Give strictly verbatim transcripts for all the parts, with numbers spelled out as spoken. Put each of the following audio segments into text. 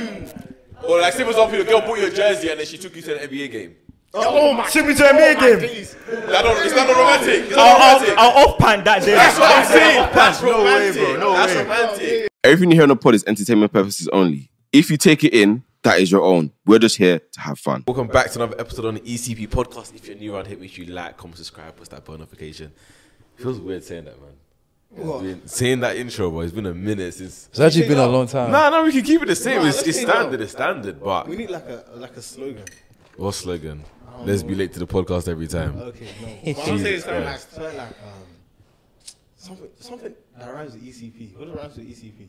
Or like, say for example, your girl bought you a jersey and then she took you to an N B A game. Oh my! Took me to an N B A game. That don't, it's not romantic. It's not I'll, romantic. I'll, I'll off pan that day. That's what I'm saying. That's No way, romantic. bro. No That's way. romantic. Everything you hear on the pod is entertainment purposes only. If you take it in, that is your own. We're just here to have fun. Welcome back to another episode on the E C P podcast. If you're new around here, make sure you like, comment, subscribe, press that bell notification. Feels weird saying that, man. It's been, saying that intro, bro. It's been a minute since. It's actually been a long time. Nah, no, we can keep it the same. Nah, it's let's it's take it standard. out. It's standard, but We need like a like a slogan. what slogan? Let's be late to the podcast every time. Okay, no. But I'm saying it's kind of like, Christ. something like um, something something that rhymes with E C P. What does rhymes with E C P?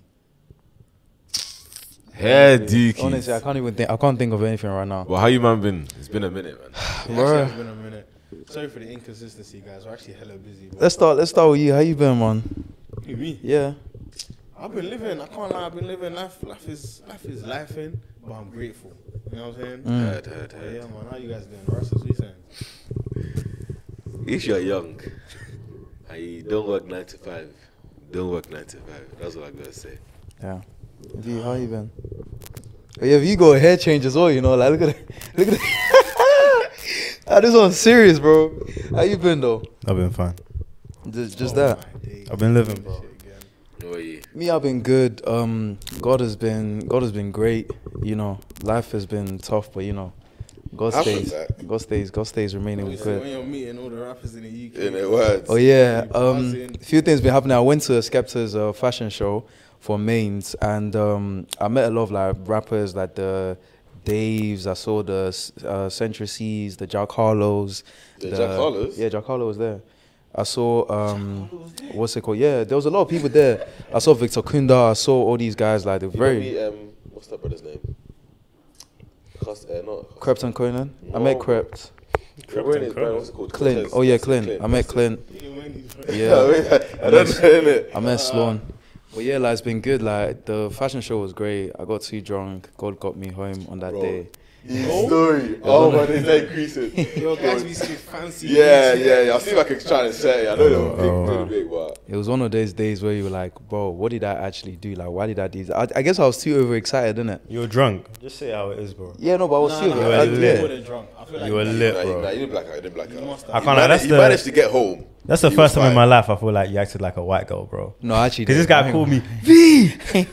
Hair dookie. Honestly, I can't even think. I can't think of anything right now. Well, how you man been? It's been a minute, man. It actually Bruh. has been a minute. Sorry for the inconsistency, guys. We're actually hella busy. But Let's start. Let's start with you. How you been, man? Who, me? Yeah. I've been living. I can't lie. I've been living life. Life is life is life in, but I'm grateful. You know what I'm saying? Mm. Heard, heard, Yeah, heard. yeah, man. How you guys doing? Russell, what you saying? If you're young and you don't work nine to five, don't work nine to five. That's what I'm gonna say. Yeah. V, how you been? Oh, yeah, V got a hair change as well. You know, like look at it. Look at it. Ah, this one's serious, bro. How you been though? I've been fine. Just, just Oh, that. my days. I've been living, bro. Shit again. Oh yeah. Me, I've been good. Um, God has been God has been great. You know, life has been tough, but you know, God Happens, stays. that. God stays. God stays remaining Obviously, good. when you're meeting all the rappers in the U K. In the words. Oh yeah, You um, buzzing. a few things been happening. I went to Skepta's uh, fashion show for Mains, and um, I met a lot of like rappers like the Daves. I saw the uh, Centrices, the Jack Harlows. The Jack Harlows? Yeah, Jack Harlow was there. I saw um, what's it called? Yeah, there was a lot of people there. I saw Victor Kunda. I saw all these guys like they're very Very. Um, what's that brother's name? Cus, uh, not. Crept and Conan. I met No. Crept. Crept and Cronin. What's it called? Clint. Cortez. Oh yeah, That's it, Clint. I met Clint. Yeah, Yeah. I don't know, innit? I met Sloan. But yeah, like it's been good. Like the fashion show was great. I got too drunk. God got me home on that Bro. day. Story. Oh man, his head creasing. Yo, guys, we see fancy. Yeah, yeah, yeah. I'll see if I can try and say it. I know they were big, Oh. really big, but It was one of those days where you were like, bro, what did I actually do? Like, why did I do that? I, I guess I was too overexcited, didn't it? You were drunk. Just say how it is, bro. Yeah, no, but I was Nah, still. nah, You nah, were I, you lit. yeah. were drunk. I feel like You were nah, lit, nah, bro. nah, you didn't black out. You didn't black You out. must I have. can't lie. managed, That's he the managed to get home. that's the He first was time in my fine. life I feel like you acted like a white girl, bro. No, I actually. Because this did. guy called me V,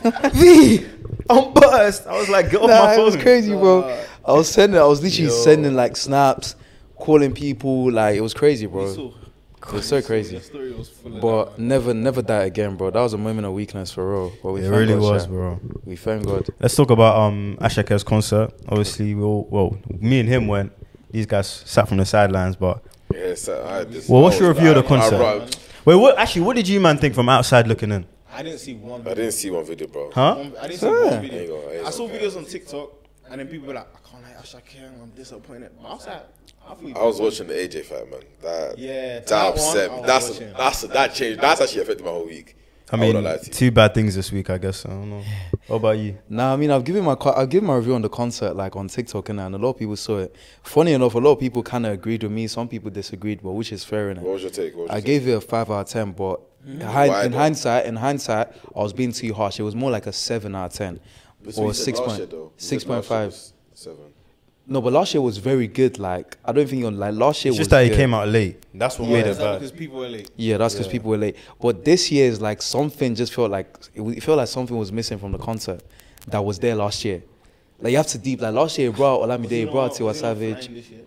V. I'm buzzed. I was like, get off Nah, my it was phone. crazy, bro. I was sending. I was literally Yo. sending like snaps, calling people. Like it was crazy, bro. We saw- It was so crazy. Your story was full of But that, man. never, never that again, bro. That was a moment of weakness for real. But we It thank really God, was, Sha. bro. We thank God. Let's talk about um Ashake's concert. Obviously, we all, well, me and him went. These guys sat from the sidelines, but Yeah, so I had this. Well, what's I your was- review of the I- I concert? rubbed- wait, what? Actually, what did you man think from outside looking in? I didn't see one. I didn't see one video, bro. Huh? One- I didn't see Yeah. one Ain't video. gonna- ain't I saw gonna- videos on TikTok, and then people were like, "I can't like Asake, I'm disappointed." But I was like, I, thought you I was watching the A J fight, man. That, Yeah, that, that upset one, me. I That's was watching. that's that changed. That's actually affected my whole week. I wouldn't mean, lie to you. two bad things this week, I guess. I don't know. What about you? Nah, I mean, I've given my co- I've given my review on the concert like on TikTok and, that, and a lot of people saw it. Funny enough, a lot of people kind of agreed with me. Some people disagreed, but which is fair enough. What was your take? What was your I take? gave it a five out of ten, but hi- Why in though? hindsight, in hindsight, I was being too harsh. It was more like a seven out of ten, But so or you said six last point year, though. You six said point last year five. was Seven. No, but last year was very good. Like I don't think you're like last year It's was just that it good. came out late. That's what Yeah. made Is it that bad. because people were late? Yeah, that's because people were late. But this year is like something just felt like it, w- it felt like something was missing from the concert that was there last year. Like you have to deep like last year, it brought Olamide, it brought Tiwa Savage.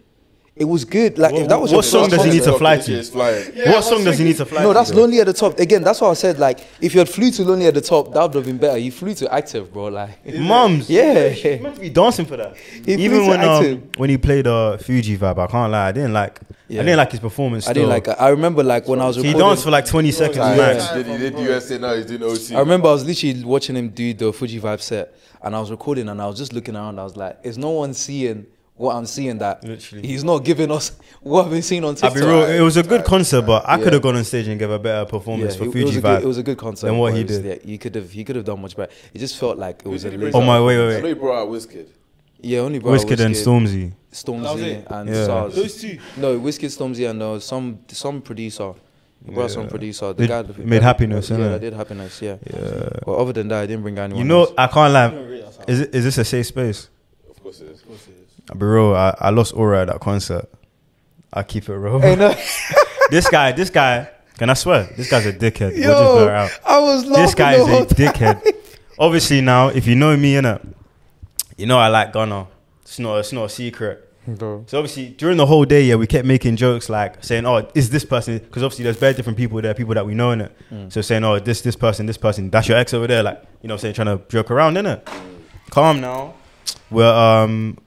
It was good. Like if that was what your song first does he need concert- to fly This to? year's flying. What song does he need to fly No, to? that's though? Lonely at the Top. Again, that's what I said. Like if you had flew to Lonely at the Top, that would have been better. You flew to Active, bro. Like Mums. yeah. You meant to be dancing for that. He Even flew when to um, Active. when he played uh, Fuji vibe, I can't lie, I didn't like. Yeah. I didn't like his performance. I didn't still. like. I remember like when I was He recording. danced for like twenty seconds Like, max. He did, he did U S A, now he's doing O T. I remember I was literally watching him do the Fuji Vibe set, and I was recording, and I was just looking around. I was like, "Is no one seeing what I'm seeing? That Literally. he's not giving us what I've been seeing on I'll TikTok." be real. It was a good concert, but I Yeah. could have gone on stage and gave a better Yeah, performance it, for it was Fuji a vibe. good, it was a good concert. than what but he it was- did. Yeah, he could have he could have done much better. It just felt like it was a did he lazy. bring Oh my wait, I wait, know wait. you brought out Wizkid. Yeah, only brought Wizkid and Stormzy. That was Stormzy it? and Yeah. SARS. Those two. No, Wizkid, Stormzy, and uh, some some producer. He brought some Yeah. producer. The Did- guy that made Happiness, Yeah, innit? I did Happiness. Yeah. Yeah. But other than that, I didn't bring anyone. You know, else. I can't lie. Don't rate us out. Is it, is this a safe space? Of course it is. Of course it is. I'll be real. I, I lost aura at that concert. I keep it real. Hey, no. This guy, this guy, can I swear? This guy's a dickhead. we'll just Yo, blur it out. I was laughing This guy the is whole a time. dickhead. Obviously, now, if you know me, innit, you know I like Gunna. It's not, it's not a secret. Bro. So obviously, during the whole day, yeah, we kept making jokes like saying, "Oh, is this person?" Because obviously, there's very different people there, people that we know in it. Mm. So saying, "Oh, this this person, this person, that's your ex over there," like you know, what I'm saying, trying to joke around, innit? Calm now. We're um,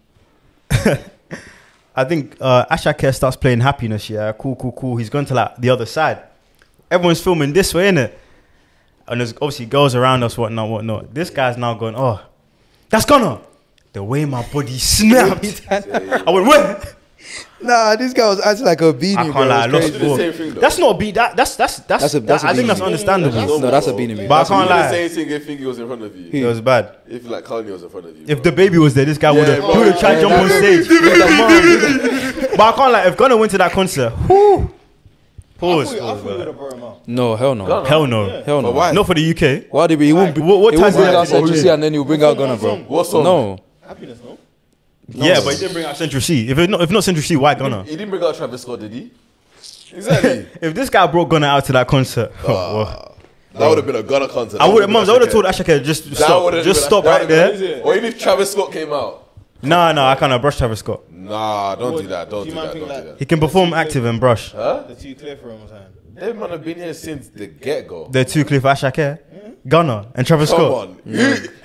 I think uh, Ashake starts playing Happiness. Yeah, cool, cool, cool. He's gone to like the other side. Everyone's filming this way, innit? And there's obviously girls around us, whatnot, whatnot. This guy's now going, "Oh, that's Gunna." The way my body snapped, I went, "Where?" Nah, this guy was acting like a beanie, I can't bro. lie, I It was lost crazy. Do the ball. same thing though. That's not a beat. That that's that's that's. That's a- that's that- a I think that's beanie. understandable. No, that's a beanie. But I You can't do the lie. same thing if Figgy was in front of you. It was bad. If like Kanye was in front of you. If bro. the baby was there, this guy would have bro. he would have tried to Yeah, jump on that- stage. But I can't lie. If Gunna went to that concert, whoo, pause. I thought you pause, would bro. have brought him out. No, hell no. Hell no. Hell no. But why? Not for the U K. Why did he? He won't, What- what he won't time bring is out that? Central C and then he'll bring out Gunna, bro. What song? No. Happiness, no? Yeah, but he didn't bring out Central C. If it's not, if not Central C, why Gunna? He didn't bring out Travis Scott, did he? Exactly. If this guy brought Gunna out to that concert, oh, well. That would have been a Gunna concert. I That would, would've mums, been I would have Ashake. told Ashake just That stop, would've just been- stop that right would've there. been- Or even if Travis Scott came out. Nah, nah, I can't brush Travis Scott. Nah, don't do that. Don't Do do you that. mind Don't do think that. He can perform active and brush. Huh? The two clear for him was saying. They man have been here since the get go. They're two Cliff Ashake, Gunna, and Travis Come Scott. on. You,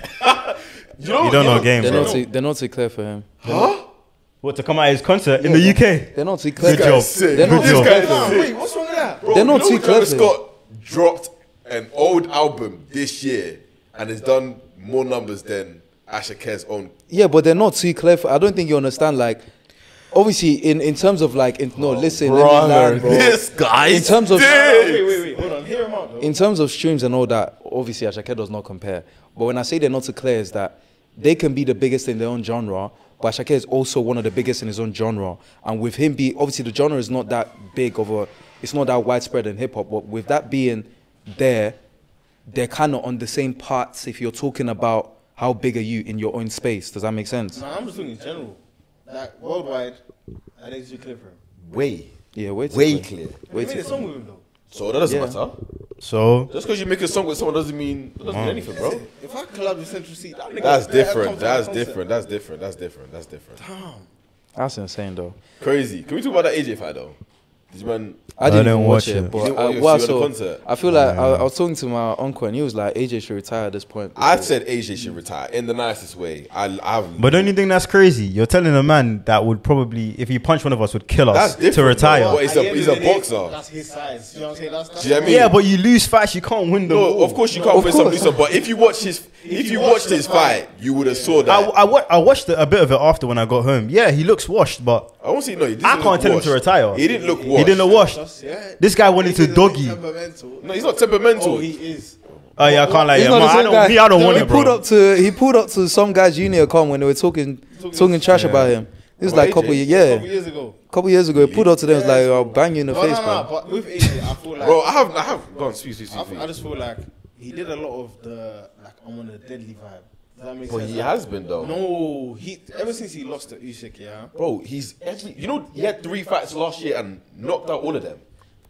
you know, You don't know you game, They're bro. not, too, they're not too clear for him. What, to come out at his concert in the U K? They're not too clear. Good for him. job. Sick. They're not Good too job. clear This for guy's him. Wait, what's wrong with that? Bro, They're not you know too Travis clever. Scott dropped an old album this year and has done more numbers than Ashake's own. Yeah, but they're not too clear for. I don't think you understand. Like, obviously, in, in terms of like, in, no, listen, let me land, bro. This guy. In terms of Wait, wait, wait. Hold on. Hear him out, though. in terms of streams and all that, obviously Ashake does not compare. But when I say they're not too clear, is that they can be the biggest in their own genre, but Ashake is also one of the biggest in his own genre. And with him be obviously the genre is not that big of a, it's not that widespread in hip hop. But with that being there, they're kind of on the same parts. If you're talking about how big are you in your own space, does that make sense? Nah, I'm just talking in general. Like, worldwide, I think it's too clear for him. Way. Yeah, way too Way clear. clear. Way He made too a song with him, though. So that doesn't Yeah. matter. So, Just because you make a song with someone doesn't mean it doesn't mean anything, bro. If I collab with Central C, that nigga That's better come different. to my That's concert. different. That's different. That's different. That's different. That's insane, though. Crazy. Can we talk about that A J fight though? Did you man? I didn't, I even didn't watch watch it, it. but You didn't I, watch- you what I see the saw- concert? I feel like I, I was talking to my uncle and he was like, A J should retire at this point. I said A J should retire in the nicest way. I, I've. but don't you think that's crazy? You're telling a man that would probably, if he punched one of us, would kill us That's different, to retire. bro. But he's At a- the end he's of a the day, boxer. That's his size. You know what I'm saying? That's, that's Do you know what I mean? Yeah, but you lose fights, you can't win them. No, all. of course you can't Of win some, course. lose some. But if you watch his, if you watched his fight, you would have saw I, that. I, wa- I watched a bit of it after when I got home. Yeah, he looks washed, but I won't say no. He didn't I look can't tell him washed. to retire. He didn't look washed. he didn't look washed. Just, yeah. This guy wanted to doggy. Temperamental. No, he's not temperamental. Oh, he is. Oh yeah, I can't lie. He's Yeah, not man, the I same don't, guy. me, I don't want he it, pulled bro. up to he pulled up to some guy's junior com when they were talking talking trash about him. This was About like a couple A J? years, A yeah, couple years ago. couple years ago. He pulled up to them, was like, "I'll bang you in the But face, no, no, bro." but with A J, I feel like Bro, I have, I have. Go on, speak, speak, I, speak. feel, I just feel like he did a lot of the like I'm on a deadly vibe. Does that make But sense? he has been though. No, he ever since he lost to Usyk, yeah. Bro, he's every. You know, he had three fights last year and knocked out all of them.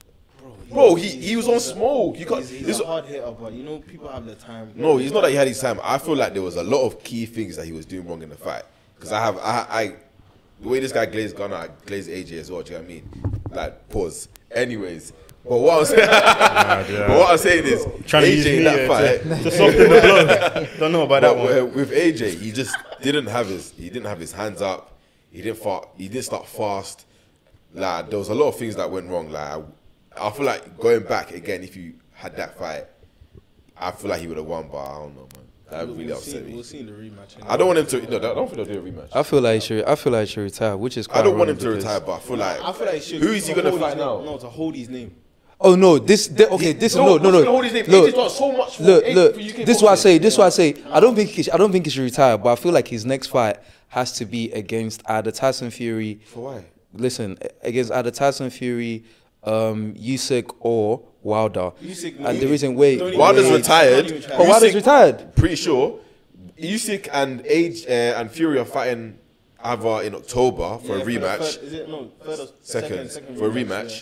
Bro, he, he was on smoke. You can't. He's, he's this- a hard hitter, but you know people have their time. no, he's not that he had his time. I feel like there was a lot of key things that he was doing wrong in the fight. Because I have, I, I, the way this guy glazed Gunner, I glazed A J as well. Do you know what I mean? Like, pause. Anyways, but what I'm saying, but what I'm saying is, Trying to A use J in me that yeah, fight. to, to soften the blow. Don't know about that But one. with- with A J, he just didn't have his he didn't have his hands up. He didn't fart, he didn't start fast. Like there was a lot of things that went wrong. Like I, I feel like going back again, if you had that fight, I feel like he would have won. But I don't know, man. That really we'll upset see, me. We'll see in the rematch. I don't want him to. No, I don't think they'll do a rematch. I feel like he should. I feel like he should retire, which is. Quite I don't want him ironic to because- retire, but I feel like I feel like he should. who is he to gonna hold fight his now? name- No, to hold his name. Oh no, this the, okay. This no, no, who's no. gonna hold his name? Look, A J's done so much for- look, A- look. for U K This is what I boxing. say. This is what I say. I don't think he. sh- I don't think he should retire, but I feel like his next fight has to be against either Tyson Fury. For why? Listen, against either Tyson Fury, um, Usyk or Wilder. Usyk, and the reason wait, don't even- Wilder's Wait, retired. don't even try. oh, Wilder's Usyk- retired. Pretty sure. Usyk and Age uh, and Fury are fighting either in October for Yeah, a the rematch. third- is it no third or second, second, second for a rematch, rematch.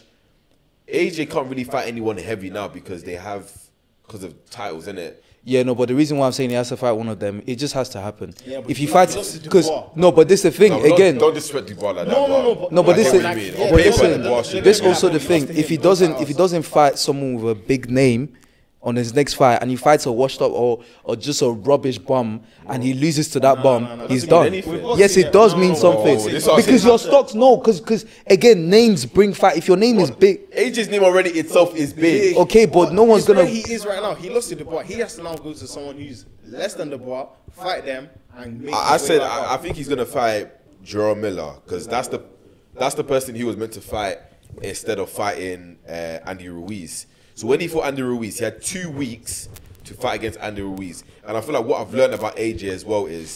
A J can't really fight anyone heavy now because they have because of titles, innit? Yeah, no, but the reason why I'm saying he has to fight one of them, it just has to happen. Yeah, but if he he fights, lost to because Dubois. no, but this is the thing No, don't- again. don't disrespect Dubois like that. No, no, no, but- but- No, but I this get is what you mean. yeah, On but paper, listen. Dubois should This be- also the He thing. lost to If he him, those doesn't, titles. if he doesn't fight someone with a big name on his next fight, and he fights a washed up or or just a rubbish bum, and he loses to that bum, no, no, he's doesn't mean done. anything. Yes, it does No, mean no, something no, this is what I'm because saying. your stocks no, because because again, names bring fight. If your name is big, A J's name already itself is big. okay, but no one's He's where gonna. he is right now. He lost to Dubois. He has to now go to someone who's less than Dubois, fight them, and make. I, I his way said back I, I up. think he's gonna fight Jerome Miller because that's the that's the person he was meant to fight instead of fighting uh, Andy Ruiz. So when he fought Andy Ruiz, he had two weeks to fight against Andy Ruiz, and I feel like what I've learned about A J as well is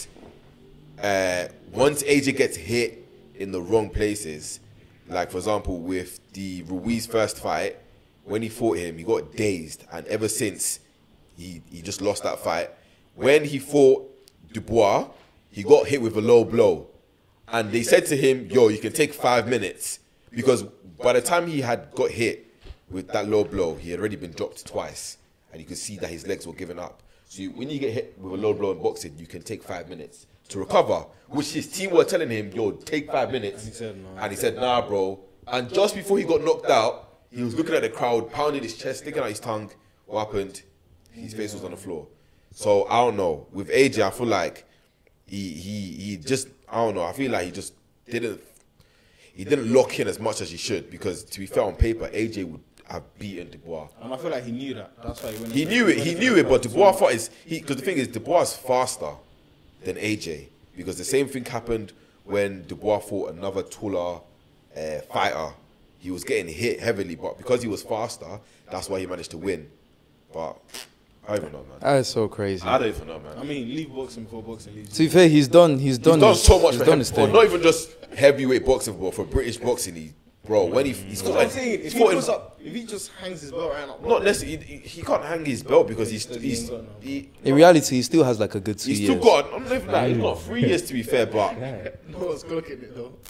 uh, once A J gets hit in the wrong places, like for example with the Ruiz first fight, when he fought him, he got dazed, and ever since he he just lost that fight. When he fought Dubois, he got hit with a low blow, and they said to him, "Yo, you can take five minutes," because by the time he had got hit with that low blow, he had already been dropped twice, and you could see that his legs were giving up. So you, when you get hit with a low blow in boxing, you can take five minutes to recover, which his team were telling him, "Yo, take five minutes," And he said no. and he said, "Nah, bro." And just before he got knocked out, he was looking at the crowd, pounding his chest, sticking out his tongue. What happened? His face was on the floor. So I don't know. With A J, I feel like he he he just I don't know. I feel like he just didn't he didn't lock in as much as he should, because to be fair, on paper, A J would have beaten Dubois. And I feel like he knew that. That's why he went. He into- knew it. went He into knew the it. But fight. Dubois fought is he because the thing is Dubois is faster than A J, because the same thing happened when Dubois fought another taller uh, fighter. He was getting hit heavily, but because he was faster, that's why he managed to win. But I don't even know, man. That is so crazy. I don't even know, I man. mean, leave boxing for boxing. Leave. To be fair, he's done. He's done. He's done his, so much He's for, done heavy, his for thing. not even just heavyweight boxing, but for British boxing. He, bro, when he he's That's fought, what I'm like, saying. he's If he fought in- goes up, if he just hangs his belt right now, not necessarily, he, he can't hang his belt because he's Because he he's ain't got no- he, In reality, he still has like a good two he's years. still got. I'm not even like, he's got three years to be fair, but no one's clocking it though.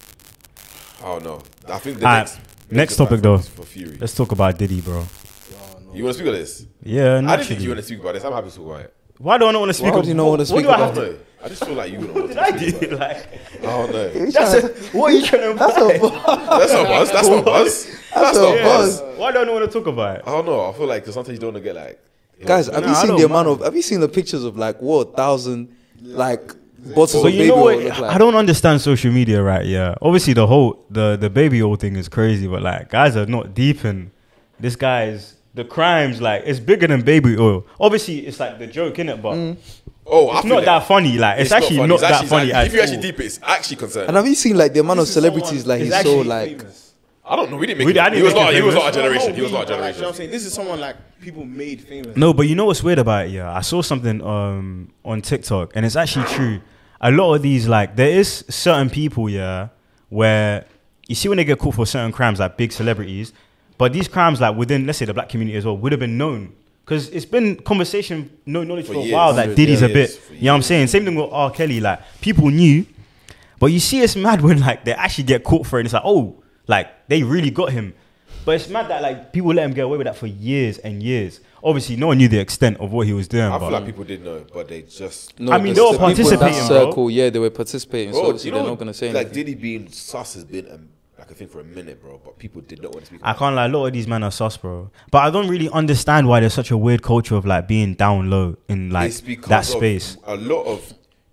I don't know. I think the Alright, next next fight topic for- though. is for Fury. Let's talk about Diddy, bro. You want to speak about this? Yeah, I didn't think naturally. you want to speak about this. I'm happy to talk about it. Why do I not want to speak? Why of- do you not want to what speak do I I have don't to? know. I just feel like you wouldn't want What to did I speak do? about it. Like, I don't know. that's a, what are you trying to That's imply? a buzz. That's not buzz. That's not buzz. That's not a buzz. Why do I not want to talk about it? I don't know. I feel like because sometimes you don't want to get like. Guys, have Nah, you I seen don't the amount mind. of? Have you seen the pictures of like what thousand like bottles But of you baby know oil what? look like? I don't understand social media, right? Yeah, obviously the whole the the baby oil thing is crazy, but like guys are not deep in this guy's the crimes. Like it's bigger than baby oil. Obviously, it's like the joke, innit? But Oh, I it's feel not like- that funny. Like it's, actually funny. not It's that actually- funny. If at you actually all. deep it, it's actually concerning. And have you seen like the amount of This is celebrities someone- like It's he's so actually like? Famous. I don't know. We didn't make. We- it. I didn't he was make not. it He was famous. not our generation. No, He was we- not our but, like, you know what generation. I'm saying? This is someone like people made famous. No, but you know what's weird about it? Yeah, I saw something um on TikTok, and it's actually true. A lot of these, like, there is certain people, yeah, where you see when they get caught for certain crimes, like big celebrities, but these crimes, like within, let's say, the black community as well, would have been known. Because it's been conversation, no knowledge for, For a years. while that Hundred Diddy's a years, bit, for you know what I'm years. saying? Same thing with R. Kelly, like, people knew, but you see it's mad when, like, they actually get caught for it, and it's like, oh, like, they really got him. But it's mad that, like, people let him get away with that for years and years. Obviously, no one knew the extent of what he was doing. I but feel like people did know, but they just. No, I mean, the- they were the people in participating, that bro. circle, yeah, they were participating. so Bro, obviously you they're know, not gonna say like anything. Diddy being sus has been um, like a thing for a minute, bro. But people did not want to speak. I About can't lie, a lot of these men are sus, bro. But I don't really understand why there's such a weird culture of like being down low in it. like It's because that of space. A lot of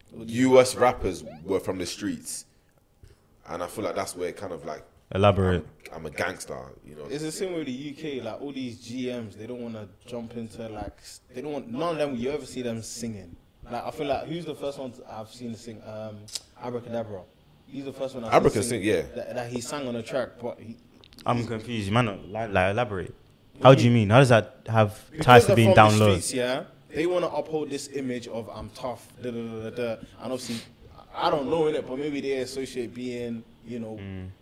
U S rappers were from the streets, and I feel like that's where it kind of like Elaborate. I'm a gangster, you know. It's the same with the U K. Like all these G Ms, they don't want to jump into like s- they don't want none of them. You ever see them singing? Like I feel like who's the first one to, I've seen to sing? Um, Abracadabra. He's the first one. I've Abra seen can sing, yeah. That, that he sang on a track, but he, I'm confused, man. Like, like elaborate. How do you mean? How does that have because ties to they're being from down the low? streets, yeah, they want to uphold this image of I'm tough, da, da, da, da, da. And obviously, I don't know in it, but maybe they associate being, you know.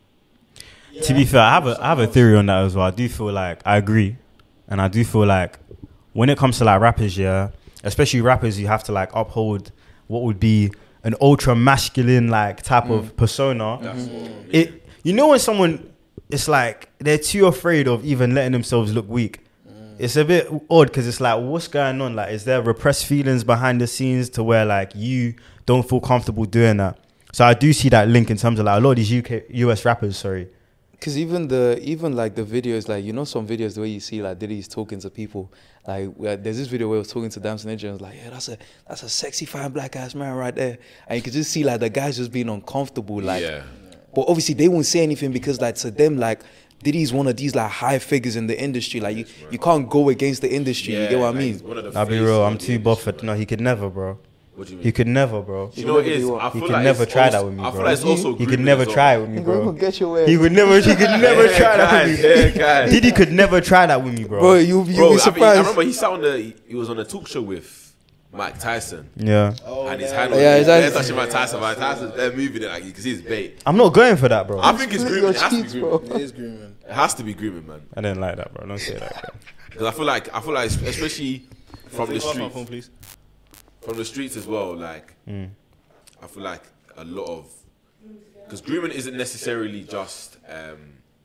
To be fair, I have a I have a theory on that as well. I do feel like I agree, and I do feel like when it comes to like rappers, yeah, especially rappers, you have to like uphold what would be an ultra masculine like type of persona. That's what- It, you know, when someone, it's like they're too afraid of even letting themselves look weak. It's a bit odd because it's like, what's going on? Like, is there repressed feelings behind the scenes to where like you don't feel comfortable doing that? So I do see that link in terms of like a lot of these U K, U S rappers. Sorry, Because even the even like the videos, like, you know, some videos the way you see like Diddy's talking to people, like where there's this video where he was talking to Damson Idris and was like, yeah, that's a that's a sexy fine black ass man right there, and you could just see like the guys just being uncomfortable, like. yeah. But obviously they won't say anything because like to them like Diddy's one of these like high figures in the industry, like you, you can't go against the industry. You get what I like, mean? he's one of the I'll be faces real. of I'm the too industry. Buffett. No, he could never, bro. What do you mean? He could never, bro. You know what it never is? do what? I He feel could like never it's try also, that with me, I feel bro. like it's also He could grooming never as well. try it with me, Bro, bro. get your way. He would never. He could never Yeah, try that guys, with me. yeah, guys. Diddy could never try that with me, bro. Bro, you you Bro, be I, surprised. mean, I remember he sat on the. He was on a talk show with Mike Tyson, Yeah, Oh, and his yeah. hand on. Yeah, Yeah, his they're hand- touching Mike Tyson. Mike Tyson's they're moving it like you can see his bait. I'm not going for that, bro. I think it's Split grooming. your It has to be cheeks, grooming. bro. It is grooming. It has to be grooming, man. I didn't like that, bro. Don't say that, bro. Because I feel like I feel like especially from the Please pass my streets, phone, please. from the streets as well. Like I feel like a lot of because grooming isn't necessarily just um,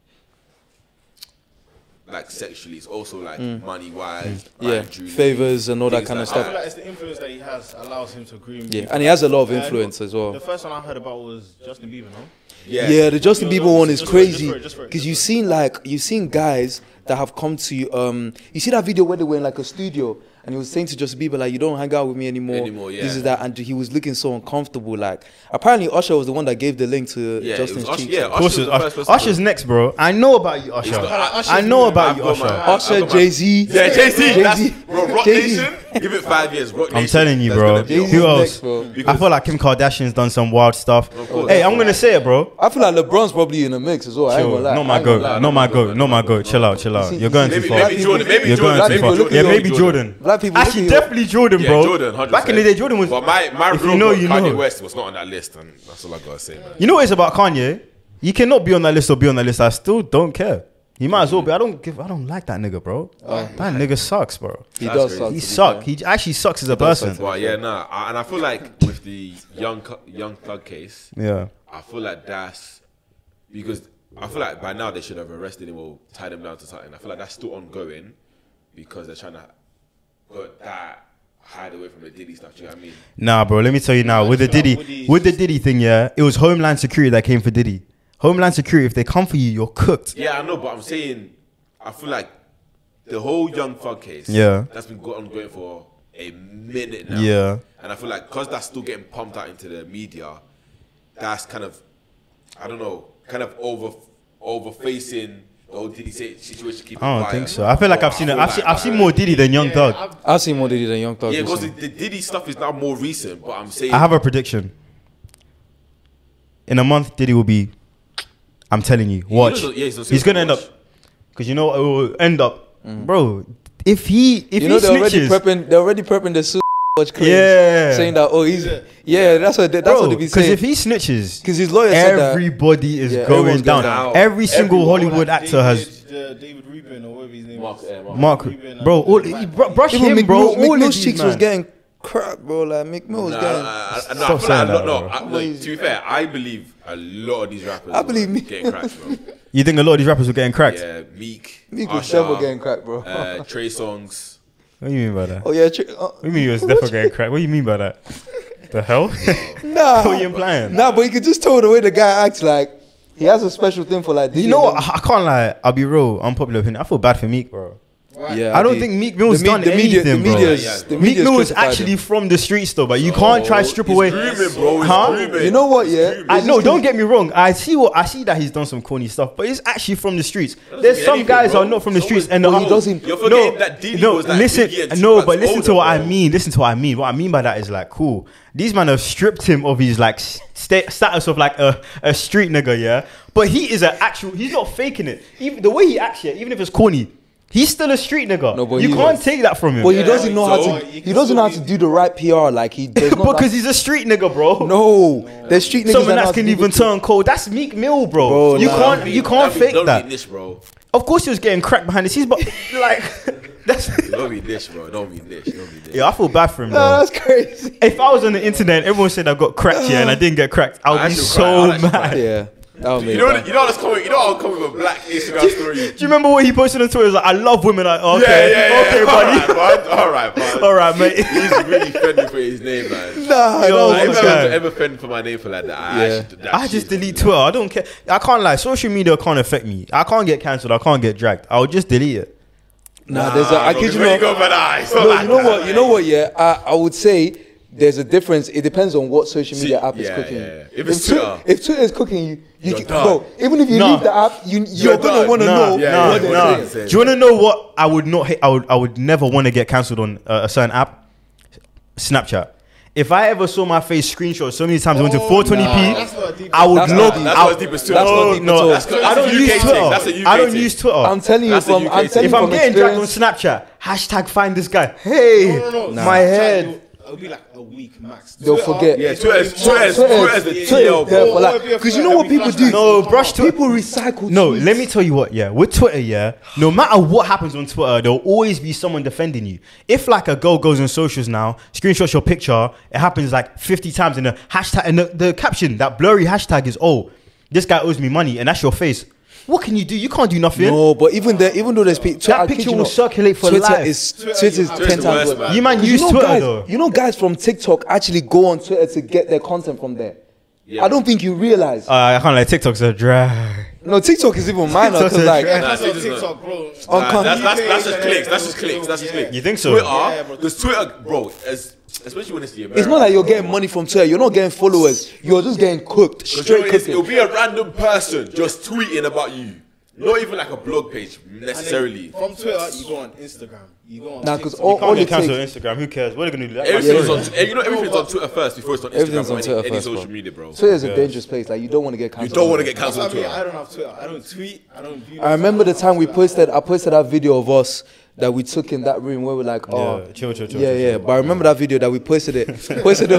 like sexually. It's also like money wise, Yeah, favors and all that kind of I stuff. feel like it's the influence that he has allows him to groom. Yeah, people. and he has a lot of Uh, influence as well. The first one I heard about was Justin Bieber, no? Yeah, the Justin No, no, Bieber no, one just is for it, just crazy for it, just for it, because just you've for it. seen like you've seen guys that have come to um you see that video where they were in like a studio and he was saying to Justin Bieber like, you don't hang out with me anymore. Anymore, yeah. This is that, and he was looking so uncomfortable. Like apparently Usher was the one that gave the link to Yeah, it Justin's was Usher- cheeks. yeah, Of course, Usher was it's the first Usher. person Usher's to- next, bro. I know about you, Usher. got- Usher's I know new, about I've you, got Usher. my- Usher, I've got my- Jay Z. Yeah, Jay Z. Jay-Z. That's bro. Rock Jay-Z. Nation. Give it five years. Rock I'm Nation, telling you, that's bro. gonna be Jay-Z's Who else? next, bro. I feel like Kim Kardashian's done some wild stuff. course. Hey, I'm gonna say it, bro. I feel like LeBron's probably in the mix as well. I ain't Chill. gonna lie. Not I my ain't gonna goat. lie. Not my goat. Not my goat. Chill out. Chill out. see- You're going too Maybe, far. maybe Jordan. Maybe You're Jordan. going Black too people far. look at Yeah, you. maybe Jordan. Black people look Actually, at you. definitely Jordan, Yeah, bro. Jordan. one hundred percent. Back in the day, Jordan was. But my my If you real know, goat, you Kanye know. West was not on that list, and that's all I gotta say, man. You know what it's about Kanye? You cannot be on that list or be on that list. I still don't care. He might as well be. I don't give. I don't like that nigga, bro. That nigga sucks, bro. He That's does crazy. suck. He to be suck. fair. He actually sucks as a does person. suck. Well, yeah, nah, I, and I feel like with the young Cu- young thug case, Yeah. I feel like that's because I feel like by now they should have arrested him or tied him down to something. I feel like that's still ongoing because they're trying to put that hide away from the Diddy stuff. Do you know what I mean? Nah, bro. Let me tell you now. I With the just feel like Diddy, Woody's with the just- Diddy thing, yeah, it was Homeland Security that came for Diddy. Homeland Security. If they come for you, you're cooked. Yeah, I know, but I'm saying I feel like the whole young thug case, Yeah. that's been go- ongoing for a minute now. Yeah. And I feel like because that's still getting pumped out into the media, that's kind of, I don't know, kind of over over facing the whole Diddy say- situation. Keep it I don't quiet. think so. I feel like I've But seen I it. feel I've seen. like- I've seen more Diddy than Young Thug. I've- I've seen more Diddy than Young Thug. Yeah, because the, recently. the Diddy stuff is now more recent, but I'm saying I have a prediction. In a month, Diddy will be. I'm telling you, watch. knows- yeah, he's on He's gonna end up. watch. Because you know what it will end up, bro. If he, if you know he they're already snitches, prepping. They're already prepping the suit watch claims, Yeah. saying that oh he's yeah that's what they, that's what bro. they be Because saying. if he snitches, Because his lawyer said that. everybody is Yeah, going everyone's down. going down. Every single Everyone. Hollywood Like actor has. David, uh, David Rubin or whatever his name Mark, is. yeah, Mark. Mark, Rubin, bro, and- all, he- br- brush Even him, Mick bro. Mill- All Mick of Mill's these, cheeks man. was getting crap, bro. Like Mick Mill was Nah, getting. I, I, I, Stop I feel saying like a lot, that, no, bro. I, look, to be fair, I believe a lot of these rappers I believe were me. getting cracked, bro. You think a lot of these rappers were getting cracked? Yeah, Meek, Meek was Usher, never getting cracked, bro. uh, Trey Songz. What do you mean by that? oh yeah, tri- uh, What do you mean he was definitely getting cracked? What do you mean by that? The hell? nah, What are you implying? nah. But you could just tell the way the guy acts. Like he has a special thing for like. You know what? I, I can't lie. I'll be real. Unpopular opinion. I feel bad for Meek, bro. Yeah, I don't do. think Meek Mill's The me- done the media, anything, the bro. media's, Yeah, yeah. the Meek media's Mill is crucified actually him. from the streets, though. But you can't try to strip He's away. grooming, bro. He's Huh? grooming. You know what? Yeah, grooming. I It's no, just don't get me wrong. I see what I see that he's done some corny stuff, but it's actually from the streets. There's mean some anything, guys bro. are not from the So streets, is- and But the- he doesn't- You're forgetting that Diddy no, was like listen, Biggie and no, Tupac but listen older, to what I bro. mean. Listen to what I mean. What I mean by that is like, cool. These men have stripped him of his like sta- status of like a, a street nigga, yeah. But he is an actual. He's not faking it. Even the way he acts, yeah, even if it's corny, he's still a street nigga. No, but you he can't was. take that from him. But he doesn't know so how to. you He can doesn't know how still to do the right P R. Like he does not. because he's a street nigga, bro. no, there's street niggas Someone that know how that to can do even the- turn cold. That's Meek Mill, bro. Bro, you nah. can't, you can't Don't be- fake don't that. be niche, bro. Of course, he was getting cracked behind the scenes, but like, That's Don't be dish, bro. Don't be dish. Don't be dish. yeah. I feel bad for him No, though. that's crazy. If I was on the internet, everyone said I got cracked here, and I didn't get cracked, I would I be actually so cried. I actually mad. Yeah, that would You make know, sense. you know what's coming. You know I'll come with a black Instagram story. Do you remember what he posted on Twitter? He was like, I love women. Like, okay, Yeah, yeah, yeah. okay, buddy. All right, bud. All right, bud. All right, mate. He's really fending for his name, man. Nah, Yo, no, I what's ever, that? ever fend for my name for like that. I, Yeah. actually, that I shit just is delete funny. Twitter. I don't care. I can't lie. Social media can't affect me. I can't get cancelled. I can't get dragged. I'll just delete it. Nah, there's a. I Bro, kid you where not. go, man? Ah, it's not No, like you know that, what? You man. know what? Yeah, I, I would say there's a difference. It depends on what social media See, app is yeah, cooking yeah, you. yeah. If it's Twi- Twitter, if Twitter is cooking you, you you're can, done. bro. Even if you Nah. leave the app, you you're, You're gonna done. want to Nah, know yeah, nah, what yeah, they're nah. saying. saying. Do you want to know what I would not hate? I would, I would never want to get cancelled on uh, a certain app. Snapchat. If I ever saw my face screenshot so many times, I went to Oh, four twenty p. nah, that's not deep. I would That's log. not deep. That's I- not deep as Twitter. That's not No, deep at no, all. That's- that's I a don't U K use thing. Twitter. That's a U K I don't thing. use Twitter. I'm telling you That's a from. U K I'm thing. telling If you I'm from getting dragged on experience. Snapchat, hashtag find this guy. Hey, No, no, no. my Snapchat, head. It'll, it'll be like a week max. They'll Twitter, forget. Yeah, it's Twitter's- only Twitter's- months. Twitter's the Twitter's T L, there bro. for like- Or if you're Because you know what every people flashback. do? No, brush Twitter. People recycle. No, tweets. let me tell you what, yeah. With Twitter, yeah, no matter what happens on Twitter, there'll always be someone defending you. If like a girl goes on socials now, screenshots your picture, it happens like fifty times in the hashtag and the, the caption, that blurry hashtag is, oh, this guy owes me money, and that's your face. What can you do? You can't do nothing. No, but even there, even though there's pe- Twitter, I That kid picture you will not, circulate for Twitter life. is Twitter, Twitter you is have ten to- times worse, worse. man. You man 'Cause use you know Twitter guys, though. You know guys from TikTok actually go on Twitter to get their content from there. Yeah. I don't think you realize. Uh, I can't like TikTok's a drag. no, TikTok is even minor TikTok's because a like trend. That's Nah, on TikTok's TikTok, bro. On Nah, con- that's, that's, that's just clicks. That's just clicks. That's just clicks. You think so? Twitter, Yeah, bro. because Twitter, bro, as, especially when it's the American. it's not like you're getting money from Twitter. You're not getting followers. You're just getting cooked, Because you know, straight it's- cooking. it'll be a random person just tweeting about you. Not even like a blog page And then necessarily. From Twitter, you go on Instagram. You go on. Nah, 'cause TikTok. all- You can't all get it cancelled on takes- Instagram. Who cares? What are they gonna do? That Everything's guy's on, story. you know, everything's on Twitter first before it's on Instagram Everything's or on any, Twitter any first, social bro. media, bro. Twitter is a Yes. dangerous place. Like you don't want to get You cancelled. don't want to get That's cancelled what on I mean. Twitter. I don't have Twitter. I don't tweet. I don't view. I remember the time we posted. I posted that video of us that we took in that room where we're like, oh, Yeah, chill, chill, chill, yeah, chill, yeah. chill. But I remember that video that we posted it. Posted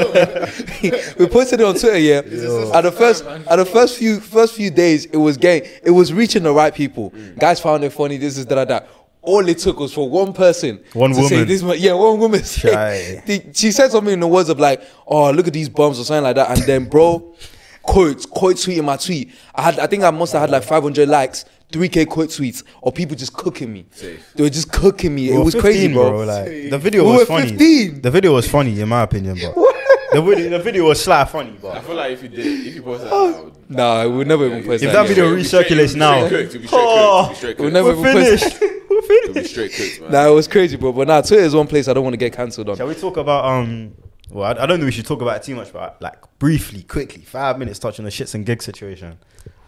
it. we posted it on Twitter. Yeah. At the first, at the first few, first few days, it was getting, it was reaching the right people. Guys found it funny. This is that, that. All it took was for one person, One to say woman. this. Yeah, one woman. say- Shy. the- she said something in the words of like, "Oh, look at these bums" or something like that. And then, bro, quote, quote tweeting my tweet. I had, I think I must have had like five hundred likes, three K quote tweets, or people just cooking me. Safe. They were just cooking me. We It were was crazy, fifteen, bro. Like, the video We was were funny. fifteen. The video was funny, in my opinion, but the video, the video was slight funny, I but feel like if you did, if you posted that, I would- Nah, we would never even post if that. that video it'll be straight- recirculates it'll be now, straight cooked, it'll be straight oh, cooked, it'll be straight we'll cooked. never we're even post finished. We're It'll be finished. straight cooked, man. Nah, it was crazy, bro. But nah, Twitter is one place I don't want to get cancelled on. Shall we talk about um? Well, I, I don't think we should talk about it too much, but like briefly, quickly, five minutes, touch on the shits and gigs situation.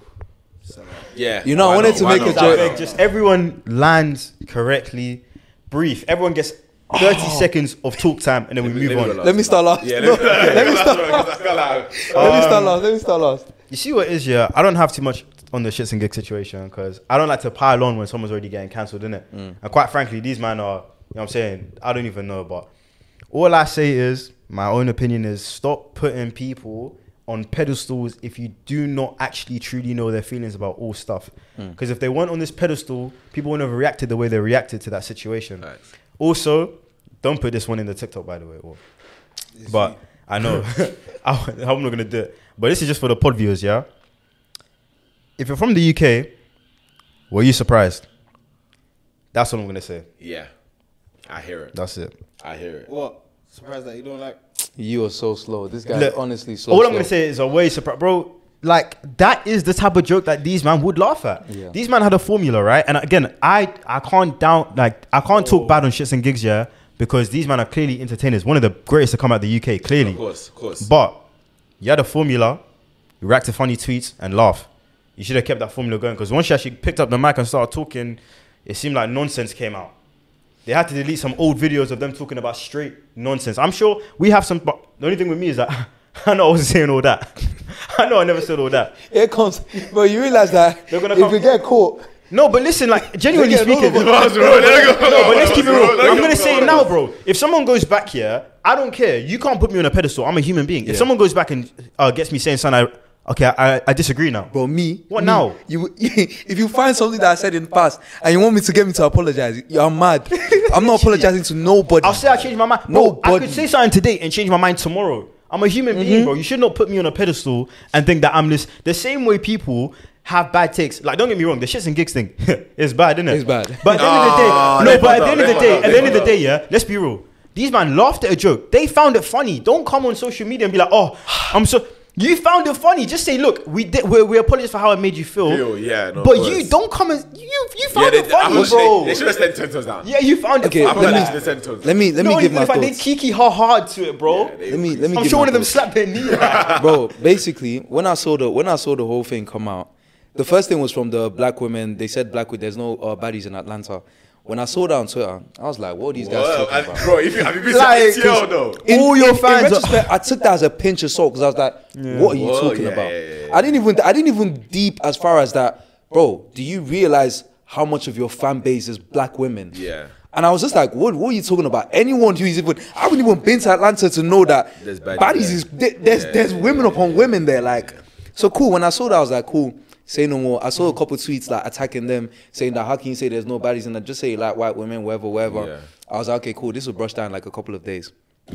Yeah. You know, I why wanted not? to Why make not? a Why joke. not? Like, just everyone lands correctly, brief. Everyone gets thirty seconds of talk time, and then we Let me- move let me on. go Let me start last. Yeah, No, let me, let me start. start. Let me start last. Let me start last. You see what it is, yeah? I don't have too much on the shits and gigs situation because I don't like to pile on when someone's already getting cancelled, innit? Mm. And quite frankly, these men are, you know what I'm saying? I don't even know, but all I say is, my own opinion is stop putting people on pedestals if you do not actually truly know their feelings about all stuff. Because if they weren't on this pedestal, people wouldn't have reacted the way they reacted to that situation. Facts. Also, don't put this one in the TikTok, by the way. Or, but I know I, I'm not gonna do it. But this is just for the pod viewers, yeah. If you're from the U K, were you surprised? That's what I'm gonna say. Yeah. I hear it. That's it. I hear it. What? Surprised that you don't like. You are so slow. This guy Look, is honestly so All slow. I'm gonna say is a way surprised, bro. Like that is the type of joke that these man would laugh at. Yeah. These man had a formula, right? And again, I I can't down like I can't talk bad on shits and gigs, yeah, because these men are clearly entertainers. One of the greatest to come out of the U K, clearly. Of course, of course. But you had a formula, you react to funny tweets and laugh. You should have kept that formula going because once you actually picked up the mic and started talking, it seemed like nonsense came out. They had to delete some old videos of them talking about straight nonsense. I'm sure we have some, but the only thing with me is that I know I wasn't saying all that. I know I never said all that. Here comes, but you realize that They're gonna if come- you get caught, No, but listen, like genuinely They get speaking, another no, one. but let's keep it real. Let I'm go, gonna let say go. it now, bro. If someone goes back here, I don't care. You can't put me on a pedestal. I'm a human being. If Yeah. someone goes back and uh, gets me saying something I, Okay, I, I disagree now. Bro, me. What me, now? You, if you find something that I said in the past and you want me to get me to apologize, you're mad. I'm not apologizing to nobody. I'll say I changed my mind. Bro, I Nobody. could say something today and change my mind tomorrow. I'm a human Mm-hmm. being, bro. You should not put me on a pedestal and think that I'm this. The same way people have bad takes. Like, don't get me wrong, the shits and gigs thing is bad, isn't it? It's bad. But at the end of the day, Ah, no, they but at fucked the end up, of the they day, fucked at up, the end of they the day, yeah, let's be real. These man laughed at a joke. They found it funny. Don't come on social media and be like, oh, I'm so. You found it funny. Just say, look, we did. We, we apologize for how it made you feel. Feel, yeah, no, but of you course. don't come and you you Yeah, found they, it funny, I bro. they, they should have sent ten toes down. Yeah, you found Okay, it I funny. feel let like me- they should have sent toes. Let me let me No, give even my if I did thoughts. kiki her hard to it, bro. Yeah, they- Let me let me I'm give sure my one of them thoughts. slapped their knee. Like. Bro, basically, when I saw the when I saw the whole thing come out, the first thing was from the black women. They said black women. There's no uh, baddies in Atlanta. When I saw that on Twitter, I was like, "What are these guys Well, talking and, about?" bro, if you, have you been Like, to A T L though? In, All your in- fans In are- retrospect, I took that as a pinch of salt because I was like, "What are you Whoa, talking yeah, about?" yeah, yeah, yeah. I didn't even I didn't even deep as far as that, bro. Do you realize how much of your fan base is black women? Yeah. And I was just like, what, what are you talking about? Anyone who's even, I haven't even been to Atlanta to know that There's baddies baddies there. is, there- there's, Yeah, there's yeah, women yeah, upon women there. Like, so cool. When I saw that, I was like, cool. Say no more. I saw a couple tweets like attacking them, saying that how can you say there's no baddies in that? Just say like white women, whatever, whatever. Yeah. I was like, okay, cool. This will brush down like a couple of days.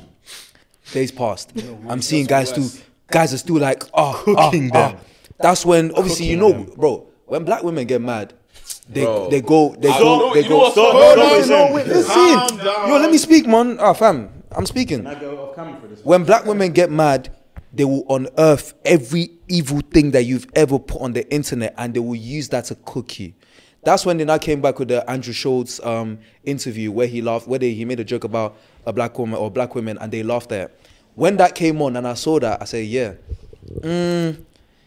Days passed. I'm seeing guys still, guys are still like, oh, Cooking oh, them. oh. That's when obviously you Cooking know, them. bro. When black women get mad, they Bro. they go they I go don't- they you go. know what's Stop, funny? no, No, no, listen. no, wait, listen. Calm down. Yo, let me speak, man. Ah, fam, I'm speaking. When black women get mad, they will unearth every evil thing that you've ever put on the internet, and they will use that to cook you. That's when they now came back with the Andrew Schultz um, interview where he laughed, where they, he made a joke about a black woman or black women, and they laughed at it. When that came on and I saw that, I said, yeah. Mm,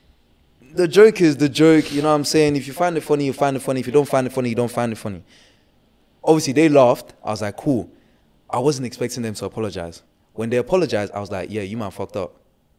the joke is the joke, you know what I'm saying? If you find it funny, you find it funny. If you don't find it funny, you don't find it funny. Obviously, they laughed. I was like, cool. I wasn't expecting them to apologize. When they apologized, I was like, yeah, you man fucked up.